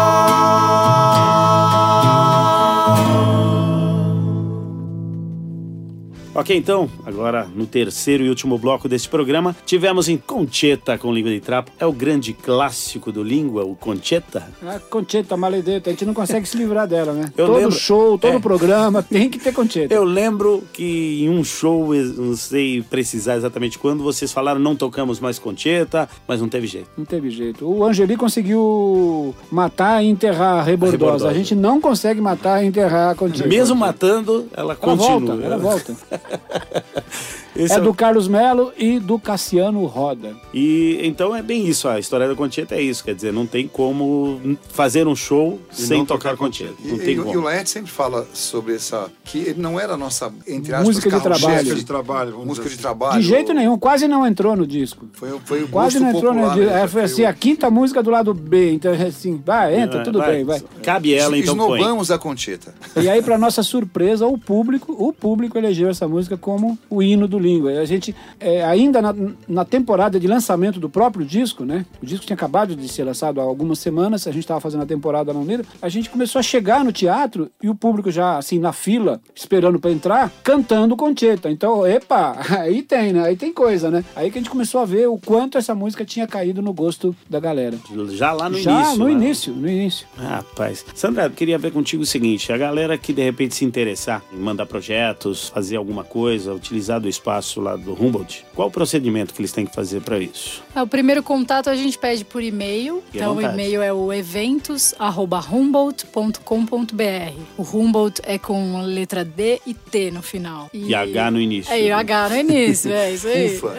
oh. Ok, então, agora no terceiro e último bloco deste programa, tivemos em Conchetta com Língua de Trapo. É o grande clássico do língua, o Conchetta. A Conchetta maledeta, a gente não consegue se livrar dela, né? Eu todo lembro, show, todo é. programa tem que ter Conchetta. Eu lembro que em um show, não sei precisar exatamente quando, vocês falaram não tocamos mais Conchetta, mas não teve jeito. Não teve jeito. O Angeli conseguiu matar e enterrar a Rebordosa. Rebordosa. A gente não consegue matar e enterrar a Conchetta. Mesmo matando, ela, ela continua. Volta, ela volta. Esse é, é do Carlos Melo e do Cassiano Roda. E então é bem isso, a história da Conchita é isso, quer dizer, não tem como fazer um show e sem tocar, tocar Conchita. Não e, tem e, como. E o Laerte sempre fala sobre essa, que ele não era a nossa, entre aspas, música de trabalho. de trabalho. Música de trabalho. De jeito nenhum, quase não entrou no disco. Foi, foi o quase não entrou no disco. É, foi assim, a quinta música do lado B, então assim, vai, entra, é, tudo vai, bem, vai. Cabe ela, então põe. Esnobamos a Conchita. E aí, pra nossa surpresa, o público, o público elegeu essa música como o hino do Língua. E a gente, é, ainda na, na temporada de lançamento do próprio disco, né? O disco tinha acabado de ser lançado há algumas semanas, a gente estava fazendo a temporada na Uneira, a gente começou a chegar no teatro e o público já, assim, na fila, esperando pra entrar, cantando Conchita. Então, epa, aí tem, né? Aí tem coisa, né? Aí que a gente começou a ver o quanto essa música tinha caído no gosto da galera. Já lá no já início. Já no né? início, no início. Rapaz. Sandra, eu queria ver contigo o seguinte, a galera que de repente se interessar em mandar projetos, fazer alguma coisa, utilizar do espaço lá do Humboldt, qual o procedimento que eles têm que fazer para isso? É, o primeiro contato a gente pede por e-mail. E então o e-mail é o eventos arroba humboldt ponto com ponto b r. O Humboldt é com letra D e T no final. E, e H no início. É, e H no início, é isso aí. Ufa.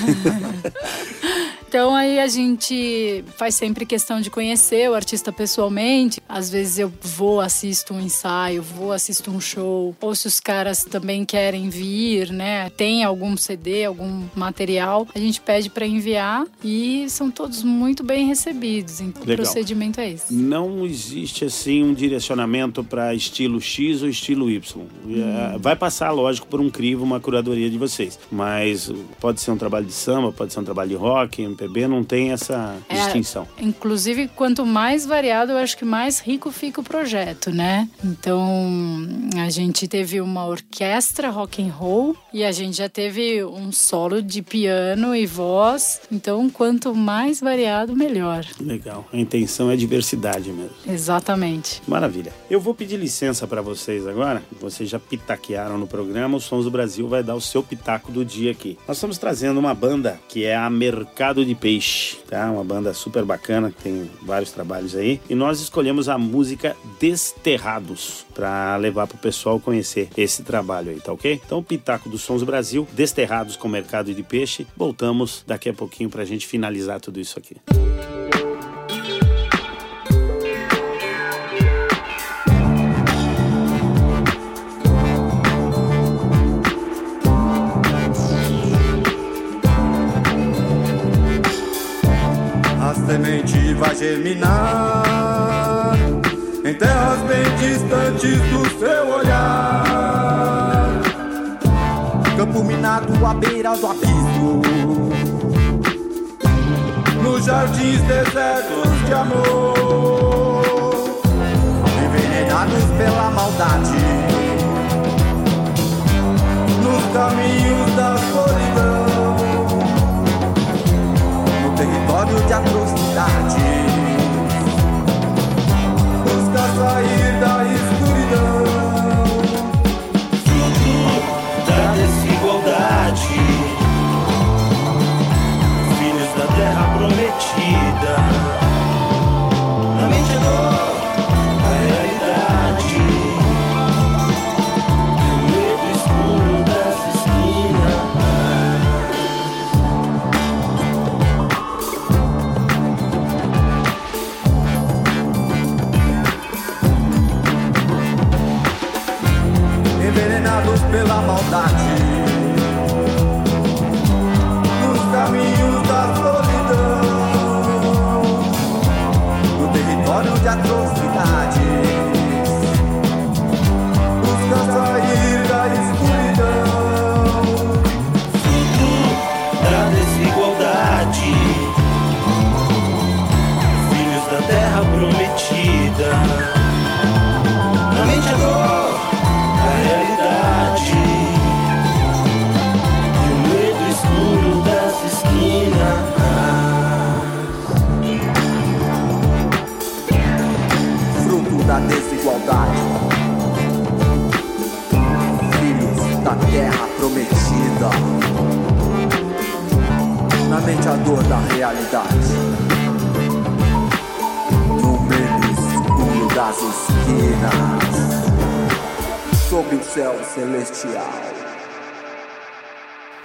Então aí a gente faz sempre questão de conhecer o artista pessoalmente. Às vezes eu vou, assisto um ensaio, vou, assisto um show. Ou se os caras também querem vir, né? Tem algum C D, algum material, a gente pede para enviar e são todos muito bem recebidos. Então Legal. O procedimento é esse. Não existe assim um direcionamento para estilo X ou estilo Y. Hum. Vai passar, lógico, por um crivo, uma curadoria de vocês. Mas pode ser um trabalho de samba, pode ser um trabalho de rock, M P B, não tem essa é, distinção. Inclusive, quanto mais variado, eu acho que mais rico fica o projeto, né? Então, a gente teve uma orquestra rock and roll e a gente já teve um solo de piano e voz. Então, quanto mais variado, melhor. Legal. A intenção é diversidade mesmo. Exatamente. Maravilha. Eu vou pedir licença para vocês agora. Vocês já pitaquearam no programa. O Sons do Brasil vai dar o seu pitaco do dia aqui. Nós estamos trazendo uma banda que é a Mercado de Peixe, tá? Uma banda super bacana, que tem vários trabalhos aí. E nós escolhemos a música Desterrados para levar pro pessoal conhecer esse trabalho aí, tá ok? Então, o pitaco do Sons do Brasil, Desterrados com Mercado de Peixe. Voltamos daqui a pouquinho pra gente finalizar tudo isso aqui. A semente vai germinar em terras bem distantes do seu olhar. Campo minado à beira do abismo, nos jardins desertos de amor, envenenados pela maldade, nos caminhos da solidão, território de atrocidade, busca sair da escuridão, fruto da desigualdade, filhos da terra prometida, na mente é dor, a realidade, o medo escuro das esquinas. Envenenados pela maldade, nos caminhos da solidão, no território de atrocidades, busca sair da escuridão, fruto da desigualdade, filhos da terra prometida, na mente a dor, a realidade e o medo escuro das esquinas. Fruto da desigualdade, filhos da terra prometida, na mente a dor da realidade, no medo escuro das esquinas, sob o céu celestial.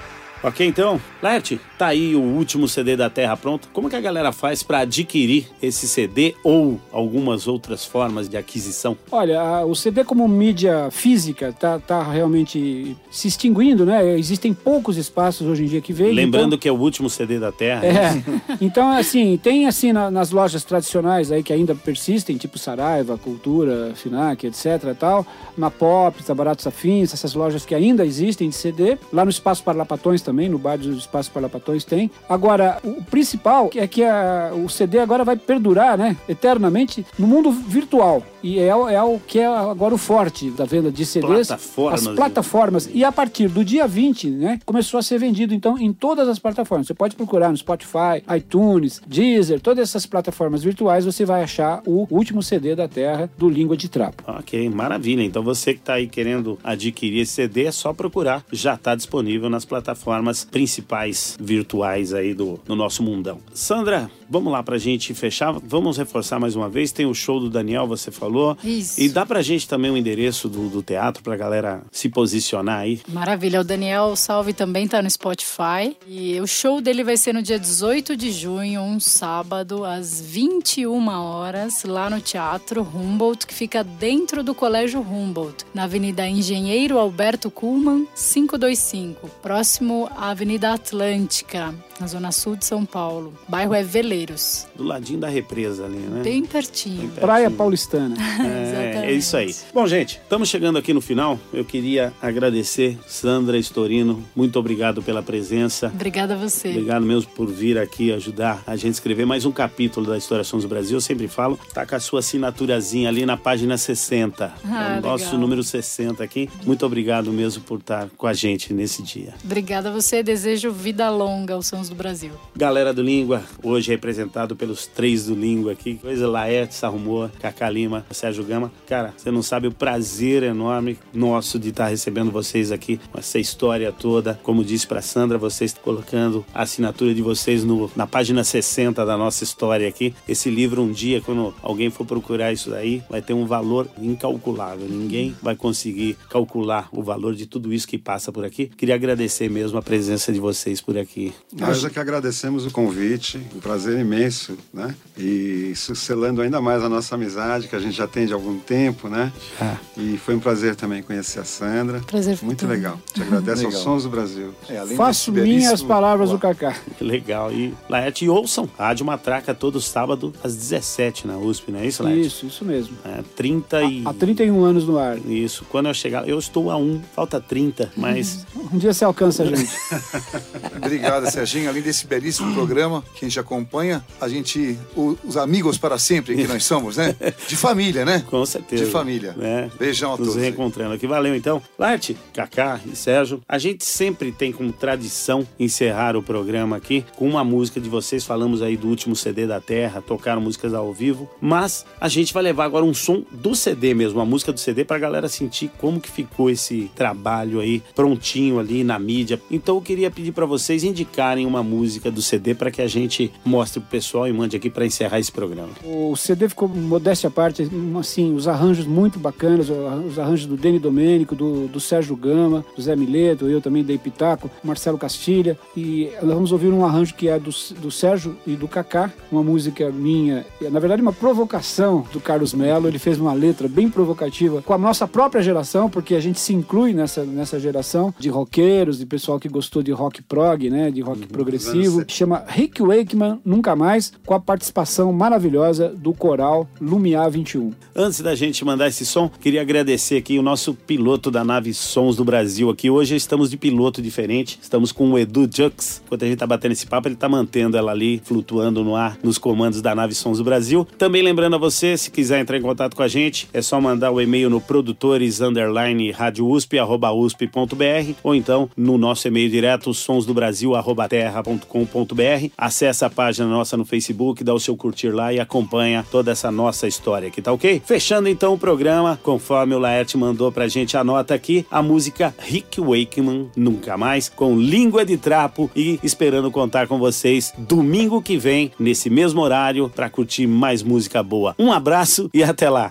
Ok, então, Laerte, tá aí o último C D da Terra pronto. Como que a galera faz para adquirir esse C D ou algumas outras formas de aquisição? Olha, a, o C D como mídia física tá, tá realmente se extinguindo, né? Existem poucos espaços hoje em dia que vendem. Lembrando então... que é o último C D da Terra. É. Então, assim, tem assim na, nas lojas tradicionais aí que ainda persistem, tipo Saraiva, Cultura, Finac, etc tal. Na Pop, Baratos Afins, essas lojas que ainda existem de C D. Lá no Espaço Parlapatões também, no bar do Espaço Parlapatões tem. Agora, o principal é que a, o C D agora vai perdurar, né, eternamente no mundo virtual. E é, é o que é agora o forte da venda de C Ds. Plataformas. As plataformas. E a partir do dia vinte, né, começou a ser vendido, então, em todas as plataformas. Você pode procurar no Spotify, iTunes, Deezer, todas essas plataformas virtuais, você vai achar o último C D da Terra do Língua de Trapo. Ok, maravilha. Então você que está aí querendo adquirir esse C D, é só procurar. Já está disponível nas plataformas principais virtuais aí do, do nosso mundão. Sandra, vamos lá pra gente fechar. Vamos reforçar mais uma vez. Tem o show do Daniel, você falou. Isso. E dá pra gente também o endereço do, do teatro pra galera se posicionar aí. Maravilha. O Daniel Salve também tá no Spotify. E o show dele vai ser no dia dezoito de junho, um sábado, às vinte e uma horas, lá no Teatro Humboldt, que fica dentro do Colégio Humboldt, na Avenida Engenheiro Alberto Kuhlmann, quinhentos e vinte e cinco, próximo à Avenida Atlântica, na zona sul de São Paulo. O bairro é Veleiros. Do ladinho da represa ali, né? Bem pertinho. Bem pertinho. Praia Paulistana. É, é isso aí. Bom, gente, estamos chegando aqui no final. Eu queria agradecer Sandra Storino. Muito obrigado pela presença. Obrigada a você. Obrigado mesmo por vir aqui ajudar a gente a escrever mais um capítulo da História Sons do Brasil. Eu sempre falo, tá com a sua assinaturazinha ali na página sessenta. Ah, é o nosso legal. número sessenta aqui. Muito obrigado mesmo por estar com a gente nesse dia. Obrigada a você. Desejo vida longa aos Sons do Brasil. Galera do Língua, hoje representado pelos três do Língua aqui. Coisa Laerte, Sarrumor, Cacá Lima, Sérgio Gama. Cara, você não sabe o prazer enorme nosso de estar recebendo vocês aqui, essa história toda. Como disse pra Sandra, vocês colocando a assinatura de vocês no, na página sessenta da nossa história aqui. Esse livro, um dia, quando alguém for procurar isso daí, vai ter um valor incalculável. Ninguém vai conseguir calcular o valor de tudo isso que passa por aqui. Queria agradecer mesmo a presença de vocês por aqui. Nós é que agradecemos o convite, um prazer imenso, né? E selando ainda mais a nossa amizade, que a gente já tem de algum tempo, né? Ah. E foi um prazer também conhecer a Sandra. Prazer muito foi legal. Te agradeço Legal. aos Sons do Brasil. É, além Faço desse minhas belíssimo- palavras Boa. do Cacá. Legal. E Laerte, ouçam Rádio Matraca todo sábado às dezessete na U S P, não é isso, Laerte? Isso, isso mesmo. É, trinta e... Há trinta e um anos no ar. Isso. Quando eu chegar... Eu estou a um, falta trinta, mas... Um dia você alcança a gente. Obrigado, Serginho. Além desse belíssimo programa que a gente acompanha, a gente, o- os amigos para sempre que nós somos, né? De família, né? Com certeza. De família. É. Beijão a Nos todos aí. reencontrando aqui. Valeu, então. Laerte, Cacá e Sérgio, a gente sempre tem como tradição encerrar o programa aqui com uma música de vocês. Falamos aí do último C D da Terra, tocaram músicas ao vivo, mas a gente vai levar agora um som do C D mesmo, a música do C D, pra galera sentir como que ficou esse trabalho aí, prontinho ali na mídia. Então eu queria pedir pra vocês indicarem uma música do C D pra que a gente mostre pro pessoal e mande aqui pra encerrar esse programa. O C D ficou, modéstia à parte, assim, os arranjos muito bacanas, os arranjos do Deni Domênico, do, do Sérgio Gama, do Zé Mileto, eu também dei pitaco, Marcelo Castilha, e nós vamos ouvir um arranjo que é do, do Sérgio e do Cacá, uma música minha, na verdade uma provocação do Carlos Melo. Ele fez uma letra bem provocativa com a nossa própria geração, porque a gente se inclui nessa, nessa geração de roqueiros, de pessoal que gostou de rock prog, né, de rock progressivo. Chama Rick Wakeman, Nunca Mais, com a participação maravilhosa do coral Lumiar vinte e um. Antes da gente mandar esse som, queria agradecer aqui o nosso piloto da nave Sons do Brasil aqui. Hoje estamos de piloto diferente, estamos com o Edu Jux. Enquanto a gente tá batendo esse papo, ele tá mantendo ela ali, flutuando no ar, nos comandos da nave Sons do Brasil. Também lembrando a você, se quiser entrar em contato com a gente, é só mandar o e-mail no produtores underline rádio usp arroba usp ponto br ou então no nosso e-mail direto sonsdobrasil arroba terra ponto com ponto br. Acesse a página nossa no Facebook, dá o seu curtir lá e acompanha toda essa nossa história aqui, tá ok? Fechando então o programa, conforme o Laerte mandou pra gente, anota aqui a música Rick Wakeman, Nunca Mais, com Língua de Trapo, e esperando contar com vocês domingo que vem, nesse mesmo horário, pra curtir mais música boa. Um abraço e até lá!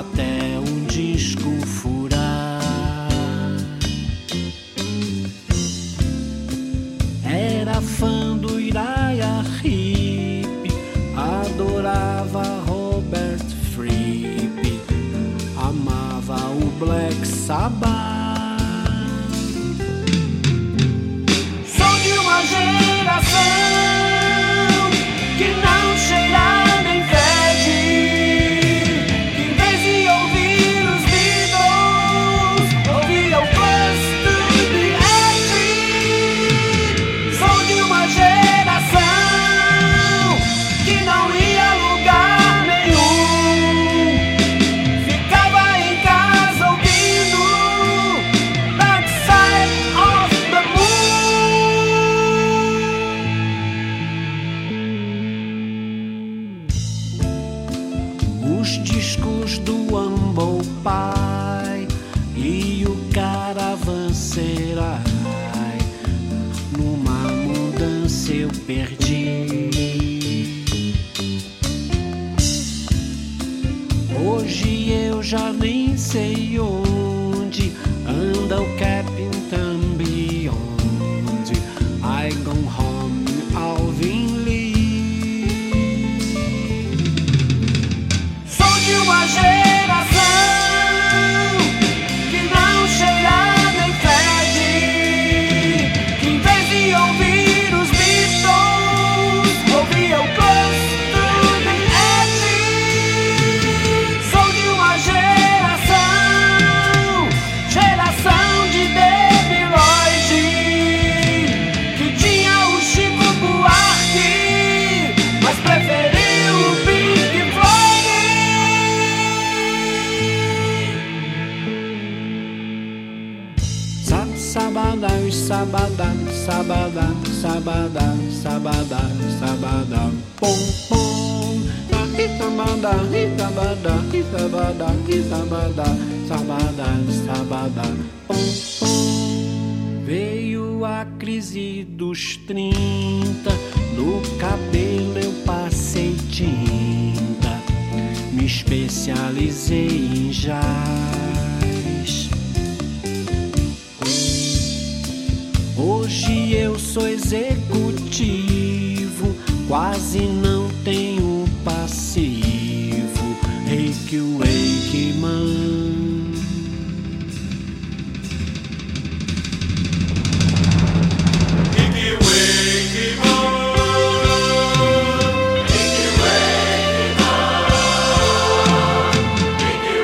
até um disco furar. Era fã do Uriah Heep, adorava Robert Fripp, amava o Black Sabbath. Sou de uma geração que não cheira nem fede, que em vez de ouvir os Beatles, ouvia o Buster the Edge. Sou de uma geração que não ia a lugar nenhum, ficava em casa ouvindo Dark Side of the Moon. Os discos do Humble Pie e o Caravanserai, numa mudança eu perdi. Hoje eu já nem sei onde anda o Captain Beyond. I go home, Alvin Lee. Sou de uma geração que não cheira nem fede, que em vez de ouvir os Beatles, ouvia o Buster the Edge. Sou de uma geração, geração de Debi Lloyd, que tinha o Chico Buarque, mas preferiu o Pink Floyd. Sab sabadão, sabadão, sabadão, sabadão, sabadão, sabadão, pom pom. Itabadá, itabadá, itabadá, itabadá, sabadá, sabadá, pom pom. Veio a crise dos trinta, no cabelo eu passei tinta, me especializei em jazz. Hoje eu sou executivo, quase não tenho passivo. Reiki Wakeman. Reiki Wakeman. Reiki Wakeman. Reiki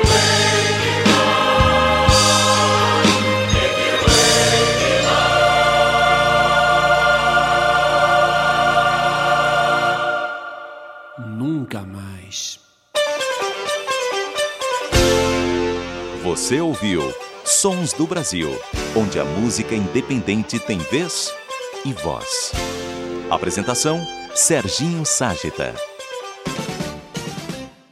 Wakeman. Nunca mais. Você ouviu Sons do Brasil, onde a música independente tem vez e voz. Apresentação: Serginho Ságeta.